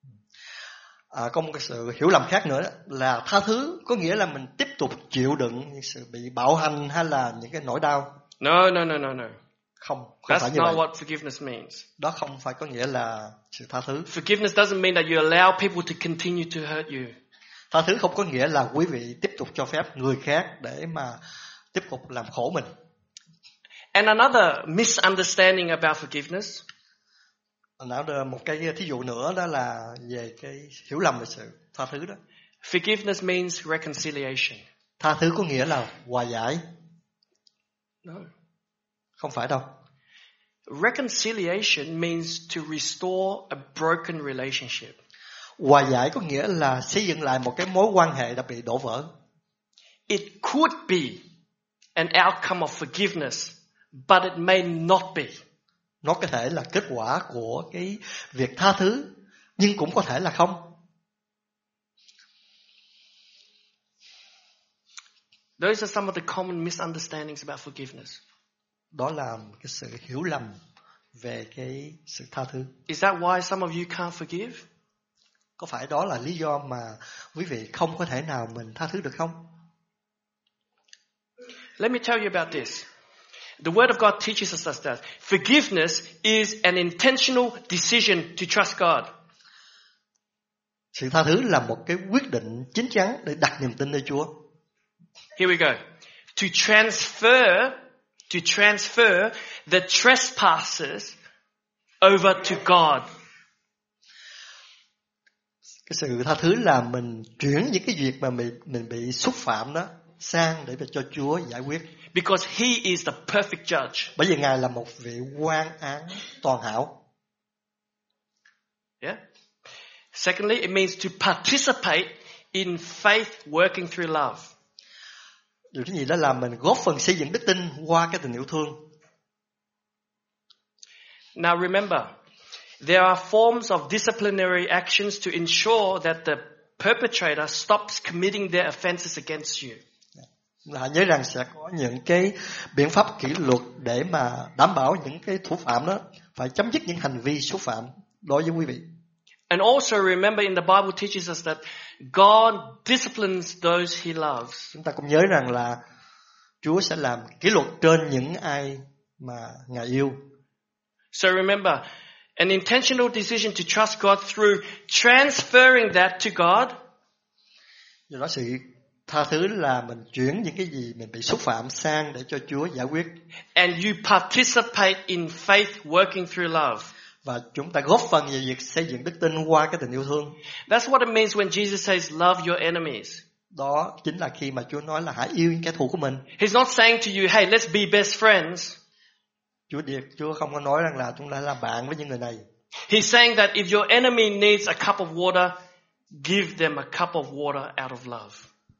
S4: À, có một cái sự hiểu lầm khác nữa là tha thứ có nghĩa là mình tiếp tục chịu đựng những sự bị bạo hành hay là những cái nỗi đau.
S3: No, no, no, no, no.
S4: Không, không phải
S3: That's
S4: như
S3: not
S4: vậy.
S3: what forgiveness means.
S4: Đó không phải có nghĩa là sự tha thứ.
S3: Forgiveness doesn't mean that you allow people to continue to hurt you.
S4: Tha thứ không có nghĩa là quý vị tiếp tục cho phép người khác để mà tiếp tục làm khổ mình.
S3: And another misunderstanding about forgiveness.
S4: Nào một cái thí dụ nữa đó là về cái hiểu lầm về sự tha thứ đó.
S3: Forgiveness means reconciliation.
S4: Tha thứ có nghĩa là hòa giải.
S3: No.
S4: Không phải đâu.
S3: Reconciliation means to restore a broken relationship.
S4: Hòa giải có nghĩa là xây dựng lại một cái mối quan hệ đã bị đổ vỡ.
S3: It could be an outcome of forgiveness, but it may not be.
S4: Nó có thể là kết quả của cái việc tha thứ, nhưng cũng có thể là không.
S3: Those are some of the common misunderstandings about forgiveness.
S4: Đó là cái sự hiểu lầm về cái sự tha thứ.
S3: Is that why some of you can't forgive?
S4: Có phải đó là lý do mà quý vị không có thể nào mình tha thứ được không?
S3: Let me tell you about this. The Word of God teaches us that forgiveness is an intentional decision to trust God.
S4: Sự tha thứ là một cái quyết định chín chắn để đặt niềm tin nơi Chúa.
S3: Here we go. To transfer, to transfer the trespasses over to God.
S4: Cái sự tha thứ là mình chuyển những cái việc mà mình mình bị xúc phạm đó sang để cho Chúa giải quyết.
S3: Because He is the perfect judge.
S4: Bởi vì Ngài là một vị quan án toàn hảo.
S3: Yeah. Secondly, it means to participate in faith working through love.
S4: Điều thứ gì đó là mình góp phần xây dựng đức tin qua cái tình yêu thương.
S3: Now remember, there are forms of disciplinary actions to ensure that the perpetrator stops committing their offenses against you.
S4: Hãy nhớ rằng sẽ có những cái biện pháp kỷ luật để mà đảm bảo những cái thủ phạm đó phải chấm dứt những hành vi xúc phạm đối với quý vị.
S3: And also remember in the Bible teaches us that God disciplines those He loves.
S4: Chúng ta cũng nhớ rằng là Chúa sẽ làm kỷ luật trên những ai mà Ngài yêu.
S3: So remember, an intentional decision to trust God through transferring that to God.
S4: Do đó sự tha thứ là mình chuyển những cái gì mình bị xúc phạm sang để cho Chúa giải quyết.
S3: And you participate in faith working through love.
S4: Và chúng ta góp phần vào việc xây dựng đức tin qua cái tình yêu thương.
S3: That's what it means when Jesus says love your enemies.
S4: Đó chính là khi mà Chúa nói là hãy yêu những kẻ thù của mình.
S3: He's not saying to you, hey, let's be best friends.
S4: Chúa điệp, Chúa không có nói rằng là chúng ta làm bạn với những người này.
S3: He's saying that if your enemy needs a cup of water, give them a cup of water out of love.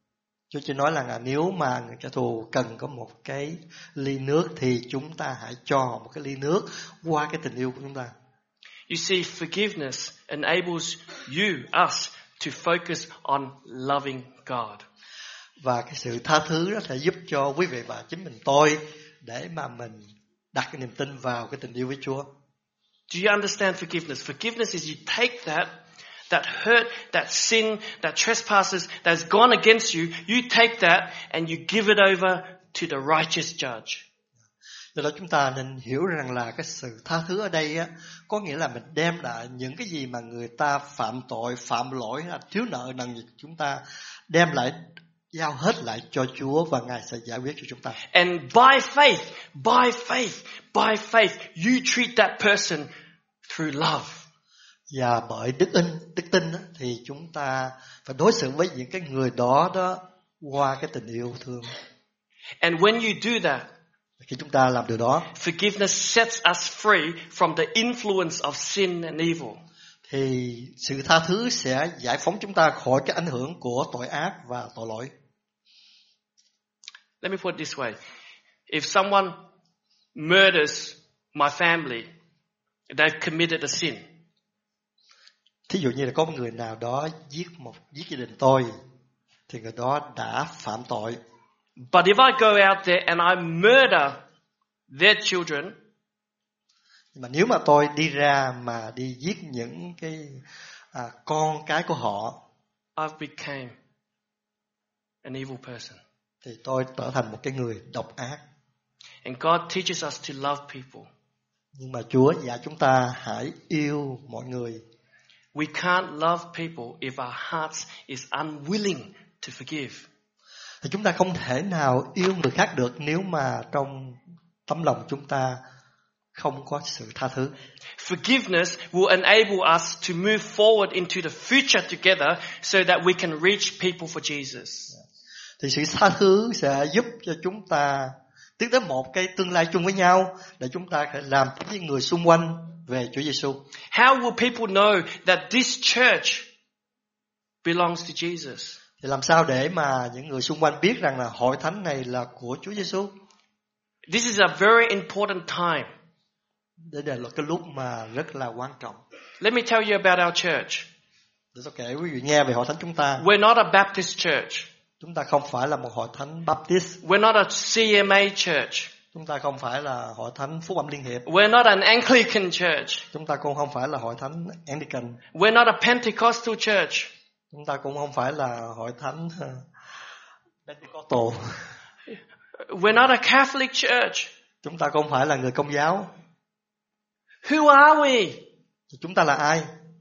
S4: Chúa chỉ nói là nếu mà người kẻ thù cần có một cái ly nước thì chúng ta hãy cho họ một cái ly nước qua cái tình yêu của chúng ta.
S3: You see, forgiveness enables you, us, to focus on loving God.
S4: Và cái sự tha thứ đó sẽ giúp cho quý vị và chính mình tôi để mà mình đặt cái niềm tin vào cái tình yêu với Chúa.
S3: Do you understand forgiveness? Forgiveness is you take that, that hurt, that sin, that trespasses that has gone against you, you take that and you give it over to the righteous judge.
S4: Do đó chúng ta nên hiểu rằng là cái sự tha thứ ở đây á, có nghĩa là mình đem lại những cái gì mà người ta phạm tội, phạm lỗi, thiếu nợ nần gì chúng ta đem lại, giao hết lại cho Chúa và Ngài sẽ giải quyết cho chúng ta.
S3: And by faith, by faith, by faith, you treat that person through love.
S4: Và bởi đức in, đức tin á, thì chúng ta phải đối xử với những cái người đó đó qua cái tình yêu thương.
S3: And when you do that,
S4: khi chúng ta làm điều đó,
S3: forgiveness sets us free from the influence of sin and evil.
S4: Thì sự tha thứ sẽ giải phóng chúng ta khỏi cái ảnh hưởng của tội ác và tội lỗi.
S3: Let me put it this way. If someone murders my family, they've committed a sin.
S4: Thí dụ như là có một người nào đó giết một giết gia đình tôi, thì người đó đã phạm tội.
S3: But if I go out there and I murder their children,
S4: Nhưng mà nếu mà tôi đi ra mà đi giết những cái à, con cái của họ,
S3: I've become an evil person.
S4: thì tôi trở thành một cái người độc ác.
S3: And God teaches us to love people.
S4: Nhưng mà Chúa dạy chúng ta hãy yêu mọi người.
S3: We can't love people if our hearts is unwilling to forgive.
S4: Thì chúng ta không thể nào yêu người khác được nếu mà trong tấm lòng chúng ta không có sự tha thứ.
S3: Forgiveness will enable us to move forward into the future together so that we can reach people for Jesus.
S4: Thì sự tha thứ sẽ giúp cho chúng ta tiến tới một cái tương lai chung với nhau để chúng ta phải làm với người xung quanh về Chúa Giêsu.
S3: How will people know that this church belongs to Jesus?
S4: Thì làm sao để mà những người xung quanh biết rằng là hội thánh này là của Chúa Giêsu?
S3: This is a very important time.
S4: Đây là cái lúc mà rất là quan trọng.
S3: Let me tell you about our church.
S4: Để tôi kể quý vị nghe về hội thánh chúng ta.
S3: We're not a Baptist church.
S4: Chúng ta không phải là một hội thánh Baptist.
S3: We're not a C M A church.
S4: Chúng ta không phải là hội thánh Phúc Âm Liên Hiệp.
S3: We're not an Anglican church.
S4: Chúng ta cũng không phải là hội thánh Anglican.
S3: We're not a Pentecostal church.
S4: Chúng ta cũng không phải là hội thánh Pentecostal.
S3: We're not a Catholic church.
S4: Chúng ta cũng không phải là người Công giáo.
S3: Who are we?
S4: Thì chúng ta là ai?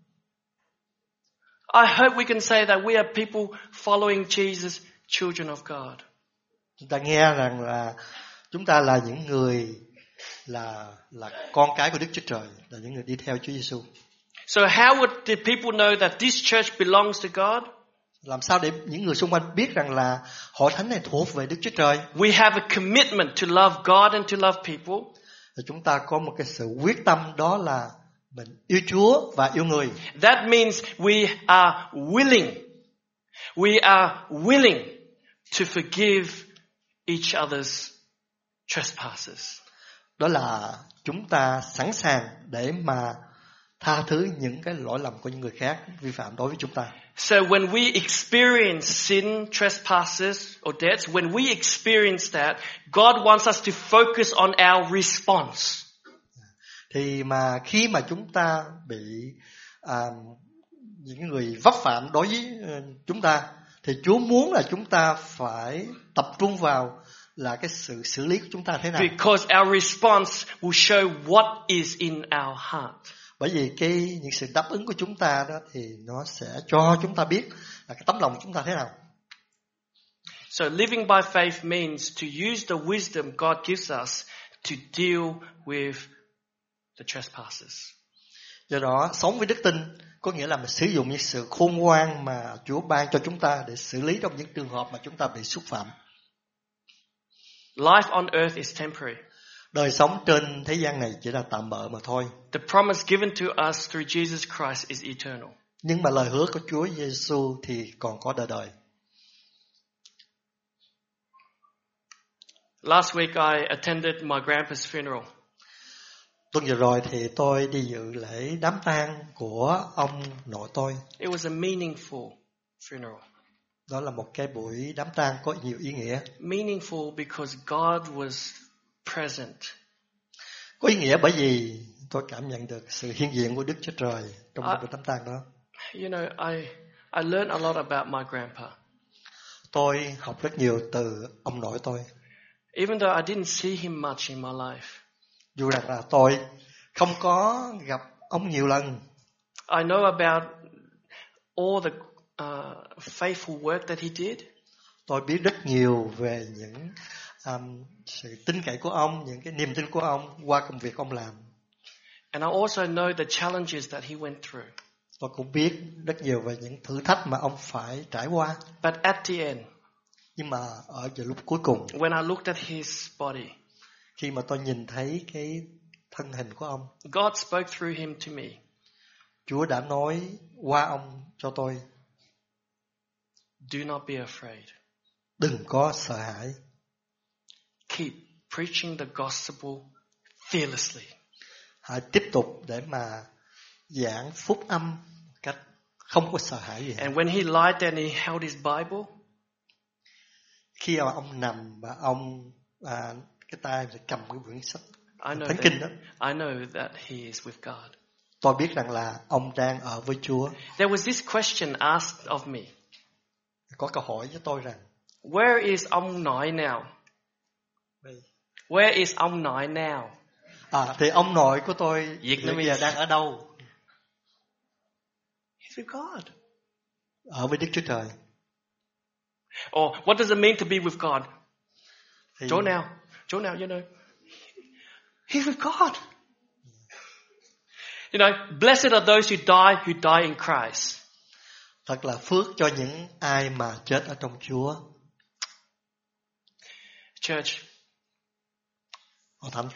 S3: I hope we can say that we are people following Jesus, children of God.
S4: Chúng ta nghe rằng là chúng ta là những người là là con cái của Đức Chúa Trời, là những người đi theo Chúa Giêsu.
S3: So how would the people know that this church belongs to God?
S4: Làm sao để những người xung quanh biết rằng là hội thánh này thuộc về Đức Chúa Trời?
S3: We have a commitment to love God and to love people.
S4: Thì chúng ta có một cái sự quyết tâm, đó là mình yêu Chúa và yêu người.
S3: That means we are willing. We are willing to forgive each other's trespasses.
S4: Đó là chúng ta sẵn sàng để mà tha thứ những cái lỗi lầm của những người khác vi phạm đối với chúng ta.
S3: So when we experience sin, trespasses or debts, when we experience that, God wants us to focus on our response.
S4: Thì mà khi mà chúng ta bị à, những người vấp phạm đối với uh, chúng ta, thì Chúa muốn là chúng ta phải tập trung vào là cái sự xử lý của chúng ta thế nào.
S3: Because our response will show what is in our heart.
S4: Bởi vì cái những sự đáp ứng của chúng ta đó thì nó sẽ cho chúng ta biết là cái tấm lòng của chúng ta thế nào.
S3: So living by faith means to use the wisdom God gives us to deal with the trespasses.
S4: Do đó sống với đức tin có nghĩa là mình sử dụng những sự khôn ngoan mà Chúa ban cho chúng ta để xử lý trong những trường hợp mà chúng ta bị xúc phạm.
S3: Life on earth is temporary.
S4: Đời sống trên thế gian này chỉ là tạm bợ mà thôi.
S3: The promise given to us through Jesus Christ is eternal.
S4: Nhưng mà lời hứa của Chúa Giêsu thì còn có đời đời.
S3: Last week I attended my grandpa's funeral.
S4: Tuần vừa rồi thì tôi đi dự lễ đám tang của ông nội tôi.
S3: It was a meaningful funeral.
S4: Đó là một cái buổi đám tang có nhiều ý nghĩa.
S3: Meaningful because God was present.
S4: Có ý nghĩa bởi vì tôi cảm nhận được sự hiện diện của Đức Chúa Trời trong
S3: À.
S4: buổi đám tang đó.
S3: You know, I I learned a lot about my grandpa.
S4: Tôi học rất nhiều từ ông nội tôi.
S3: Even though I didn't see him much in my life.
S4: Dù rằng là tôi không có gặp ông nhiều lần.
S3: I know about all the uh, faithful work that he did.
S4: Tôi biết rất nhiều về những um, sự tin cậy của ông, những cái niềm tin của ông qua công việc ông làm.
S3: And I also know the challenges that he went through.
S4: Tôi cũng biết rất nhiều về những thử thách mà ông phải trải qua.
S3: But at the end,
S4: Nhưng mà ở giờ lúc cuối cùng,
S3: when I looked at his body,
S4: khi mà tôi nhìn thấy cái thân hình của ông,
S3: God spoke through him to me.
S4: Chúa đã nói qua ông cho tôi,
S3: Do not be afraid.
S4: đừng có sợ hãi.
S3: Keep preaching the gospel fearlessly.
S4: Hãy tiếp tục để mà giảng phúc âm một cách không có sợ hãi gì hết.
S3: And when he lied there and he held his Bible,
S4: Khi mà ông nằm và ông à, cái tay thì cầm cái quyển sách
S3: I know
S4: Thánh
S3: that,
S4: Kinh đó,
S3: I know that he is with God.
S4: tôi biết rằng là ông đang ở với Chúa.
S3: There was this question asked of me.
S4: Có câu hỏi với tôi rằng,
S3: Where is ông nội now? Where is ông nội now?
S4: à, thì ông nội của tôi
S3: Vietnamese.
S4: bây giờ đang ở đâu?
S3: He's with God.
S4: Ở với Đức Chúa Trời.
S3: Or what does it mean to be with God?
S4: Thì
S3: Chỗ nào? Chỗ nào, you know? He's with God. You know, blessed are those who die who die in Christ.
S4: thật là phước cho những ai mà chết ở trong Chúa.
S3: Church,
S4: Hội thánh,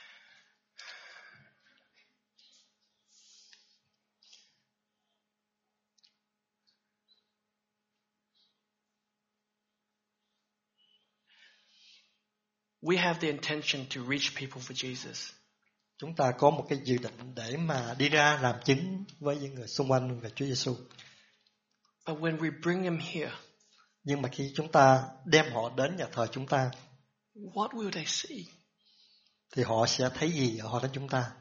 S3: we have the intention to reach people for Jesus.
S4: chúng ta có một cái dự định để mà đi ra làm chứng với những người xung quanh về Chúa Giêsu.
S3: But when we bring them here,
S4: Nhưng mà khi chúng ta đem họ đến nhà thờ chúng ta,
S3: what will they see?
S4: thì họ sẽ thấy gì ở họ đến chúng ta?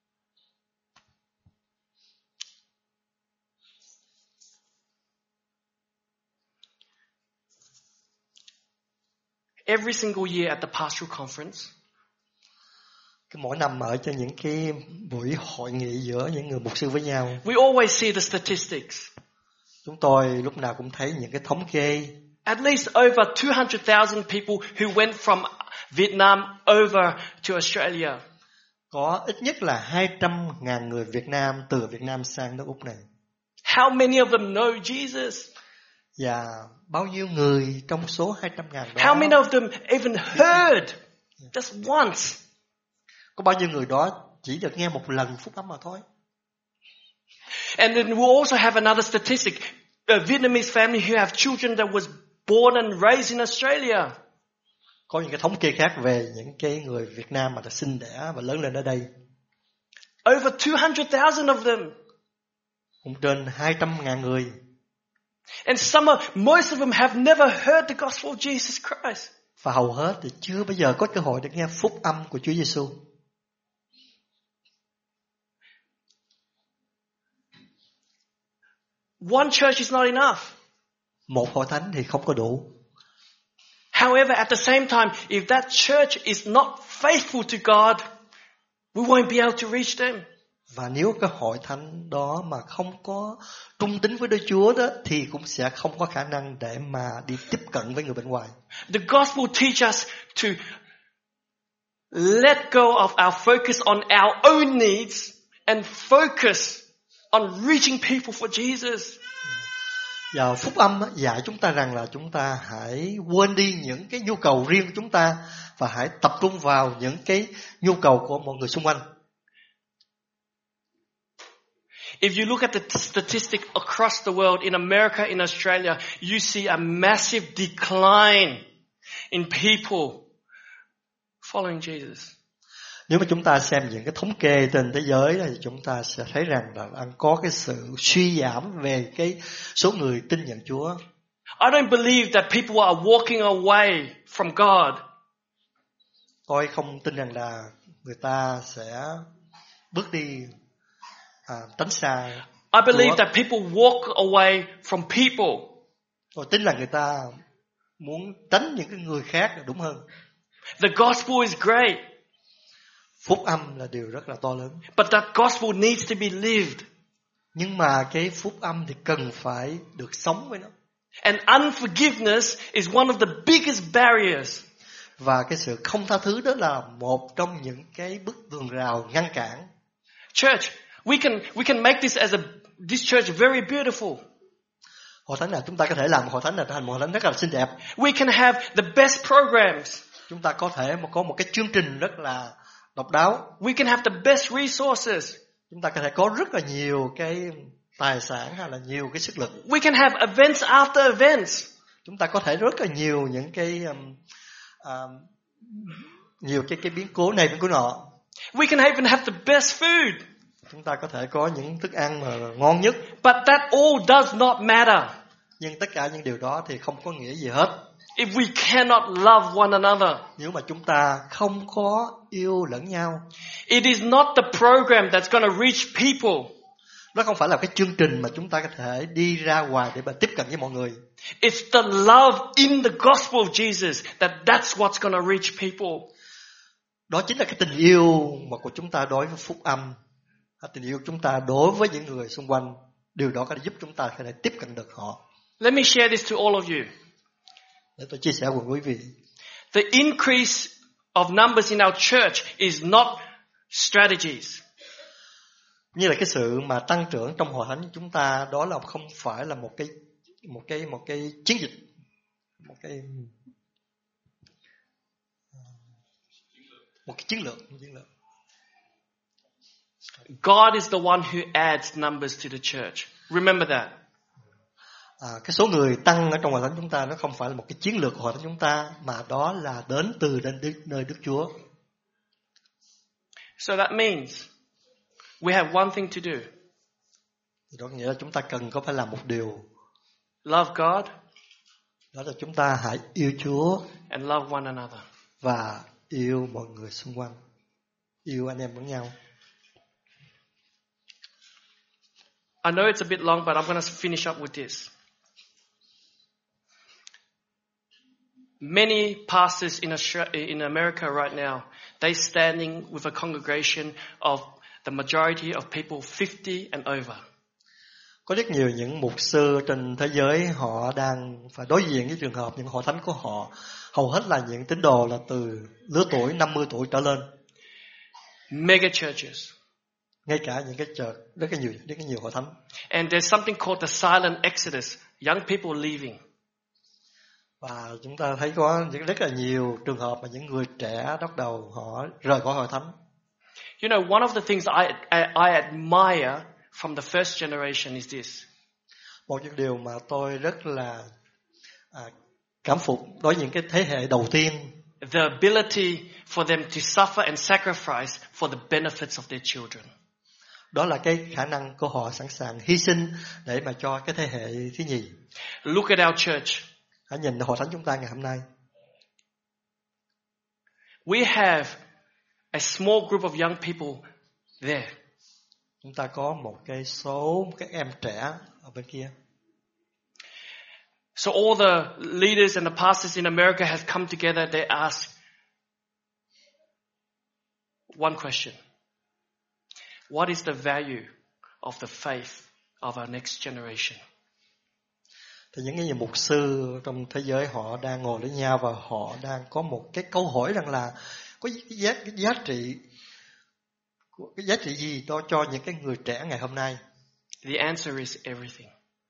S3: Every single year at the pastoral conference,
S4: Cái mỗi năm ở cho những cái buổi hội nghị giữa những người mục sư với nhau,
S3: we always see the statistics.
S4: chúng tôi lúc nào cũng thấy những cái thống kê.
S3: At least over two hundred thousand people who went from Vietnam over to Australia.
S4: Có ít nhất là hai trăm ngàn người Việt Nam từ Việt Nam sang nước Úc này.
S3: How many of them know Jesus?
S4: Và bao nhiêu người trong số hai trăm ngàn đó,
S3: How many of them even heard just once?
S4: có bao nhiêu người đó chỉ được nghe một lần phúc âm mà thôi.
S3: And then we'll also have another statistic. A Vietnamese family who have children that was born and raised in Australia.
S4: Có những cái thống kê khác về những cái người Việt Nam mà đã sinh đẻ và lớn lên ở đây.
S3: Over two hundred thousand of them.
S4: Cũng trên hai trăm ngàn người.
S3: And some of, most of them have never heard the gospel of Jesus Christ.
S4: Và hầu hết thì chưa bao giờ có cơ hội được nghe phúc âm của Chúa Giêsu.
S3: One church is not enough.
S4: Một hội thánh thì không có đủ.
S3: However, at the same time, if that church is not faithful to God, we won't be able to reach them.
S4: Và nếu cái hội thánh đó mà không có trung tín với Đức Chúa đó, thì cũng sẽ không có khả năng để mà đi tiếp cận với người bên ngoài.
S3: The gospel teach us to let go of our focus on our own needs and focus on reaching people for Jesus.
S4: Và phúc âm dạy chúng ta rằng là chúng ta hãy quên đi những cái nhu cầu riêng của chúng ta và hãy tập trung vào những cái nhu cầu của mọi người xung quanh.
S3: If you look at the statistic across the world, in America, in Australia, you see a massive decline in people following Jesus.
S4: Nếu mà chúng ta xem những cái thống kê trên thế giới thì chúng ta sẽ thấy rằng là đang có cái sự suy giảm về cái số người tin nhận Chúa.
S3: I don't believe that people are walking away from God.
S4: Tôi không tin rằng là người ta sẽ bước đi à, tránh xa.
S3: I believe
S4: Chúa.
S3: that people walk away from people.
S4: Tôi tin là người ta muốn tránh những cái người khác là đúng hơn.
S3: The gospel is great,
S4: Phúc âm là điều rất là to lớn.
S3: but that gospel needs to be lived.
S4: Nhưng mà cái phúc âm thì cần phải được sống với nó.
S3: And unforgiveness is one of the biggest barriers.
S4: Và cái sự không tha thứ đó là một trong những cái bức tường rào ngăn cản.
S3: Church, we can we can make this as a this church very beautiful.
S4: Hội thánh là chúng ta có thể làm hội thánh là thành một hội thánh rất là xinh đẹp.
S3: We can have the best programs.
S4: Chúng ta có thể mà có một cái chương trình rất là độc đáo.
S3: We can have the best resources.
S4: Chúng ta có thể có rất là nhiều cái tài sản hay là nhiều cái sức lực.
S3: We can have events after events.
S4: Chúng ta có thể rất là nhiều những cái um, um, nhiều cái cái biến cố này biến cố nọ.
S3: We can even have the best food.
S4: Chúng ta có thể có những thức ăn mà ngon nhất.
S3: But that all does not matter
S4: Nhưng tất cả những điều đó thì không có nghĩa gì hết.
S3: if we cannot love one another.
S4: Nếu mà chúng ta không có yêu lẫn nhau.
S3: It is not the program that's going to reach people.
S4: Nó không phải là cái chương trình mà chúng ta có thể đi ra ngoài để mà tiếp cận với mọi người.
S3: It's the love in the gospel of Jesus that that's what's going to reach people.
S4: Đó chính là cái tình yêu mà của chúng ta đối với phúc âm. Tình yêu chúng ta đối với những người xung quanh. Điều đó có thể giúp chúng ta có thể tiếp cận được họ.
S3: Let me share this to all of you.
S4: Để tôi chia sẻ cùng quý vị.
S3: The increase of numbers in our church is not strategies.
S4: Như là cái sự mà tăng trưởng trong hội thánh của chúng ta, đó là không phải là một cái một cái một cái chiến dịch, một cái một cái chiến lược, một chiến lược.
S3: God is the one who adds numbers to the church. Remember that.
S4: À, cái số người tăng ở trong hội thánh chúng ta nó không phải là một cái chiến lược của hội thánh chúng ta, mà đó là đến từ đến Đức, nơi Đức Chúa.
S3: So that means we have one thing to do.
S4: Thì đó nghĩa là chúng ta cần có phải làm một điều.
S3: Love God.
S4: Đó là chúng ta hãy yêu Chúa.
S3: And love one another.
S4: Và yêu mọi người xung quanh. Yêu anh em lẫn nhau.
S3: I know it's a bit long, but I'm going to finish up with this. Many pastors in Australia, in America right now, they standing with a congregation of the majority of people fifty and over.
S4: Có rất nhiều những mục sư trên thế giới họ đang phải đối diện với trường hợp những hội thánh của họ hầu hết là những tín đồ là từ lứa tuổi năm mươi tuổi trở lên.
S3: Mega churches.
S4: Ngay cả những cái church rất là nhiều, rất là nhiều hội thánh.
S3: And there's something called the silent exodus, young people leaving.
S4: Và chúng ta thấy có những rất là nhiều trường hợp mà những người trẻ bắt đầu họ rời khỏi hội thánh.
S3: You know, one of the things I, I, I admire from the first generation is this.
S4: Một những điều mà tôi rất là à, cảm phục đối với những cái thế hệ đầu tiên.
S3: The ability for them to suffer and sacrifice for the benefits of their children.
S4: Đó là cái khả năng của họ sẵn sàng hy sinh để mà cho cái thế hệ thứ nhì.
S3: Look at our church.
S4: Hãy nhìn hội thánh chúng ta ngày hôm nay.
S3: We have a small group of young people there.
S4: Chúng ta có một cái số các em trẻ ở bên kia.
S3: So all the leaders and the pastors in America have come together. They ask one question. What is the value of the faith of our next generation?
S4: Thì những cái mục sư trong thế giới họ đang ngồi với nhau và họ đang có một cái câu hỏi rằng là có cái giá, cái giá trị cái giá trị gì đó cho những cái người trẻ ngày hôm nay?
S3: The answer is everything.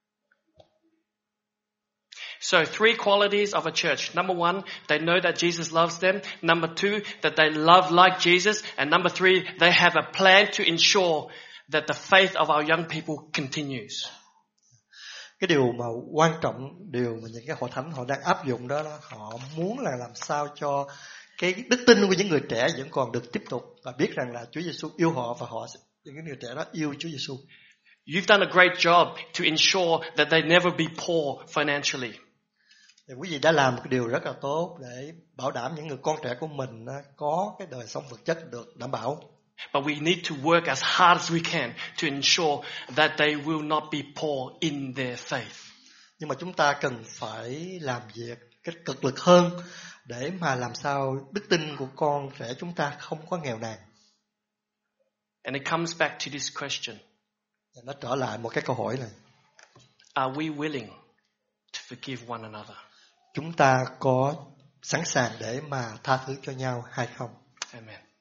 S3: So three qualities of a church. Number one, they know that Jesus loves them. Number two, that they love like Jesus. And number three, they have a plan to ensure that the faith of our young people continues.
S4: Cái điều mà quan trọng, điều mà những cái hội thánh họ đang áp dụng đó là họ muốn là làm sao cho cái đức tin của những người trẻ vẫn còn được tiếp tục và biết rằng là Chúa Giêsu yêu họ và họ những người trẻ đó yêu Chúa Giêsu.
S3: You've done a great job to ensure that they never be poor financially.
S4: Thì quý vị đã làm một cái điều rất là tốt để bảo đảm những người con trẻ của mình có cái đời sống vật chất được đảm bảo.
S3: But we need to work as hard as we can to ensure that they will not be poor in their faith.
S4: Nhưng mà chúng ta cần phải làm việc cách cực lực hơn để mà làm sao đức tin của con trẻ chúng ta không có nghèo nàn.
S3: And it comes back to this question.
S4: Nó trở lại một cái câu hỏi này.
S3: Are we willing to forgive one another?
S4: Chúng ta có sẵn sàng để mà tha thứ cho nhau hay không?
S3: Amen.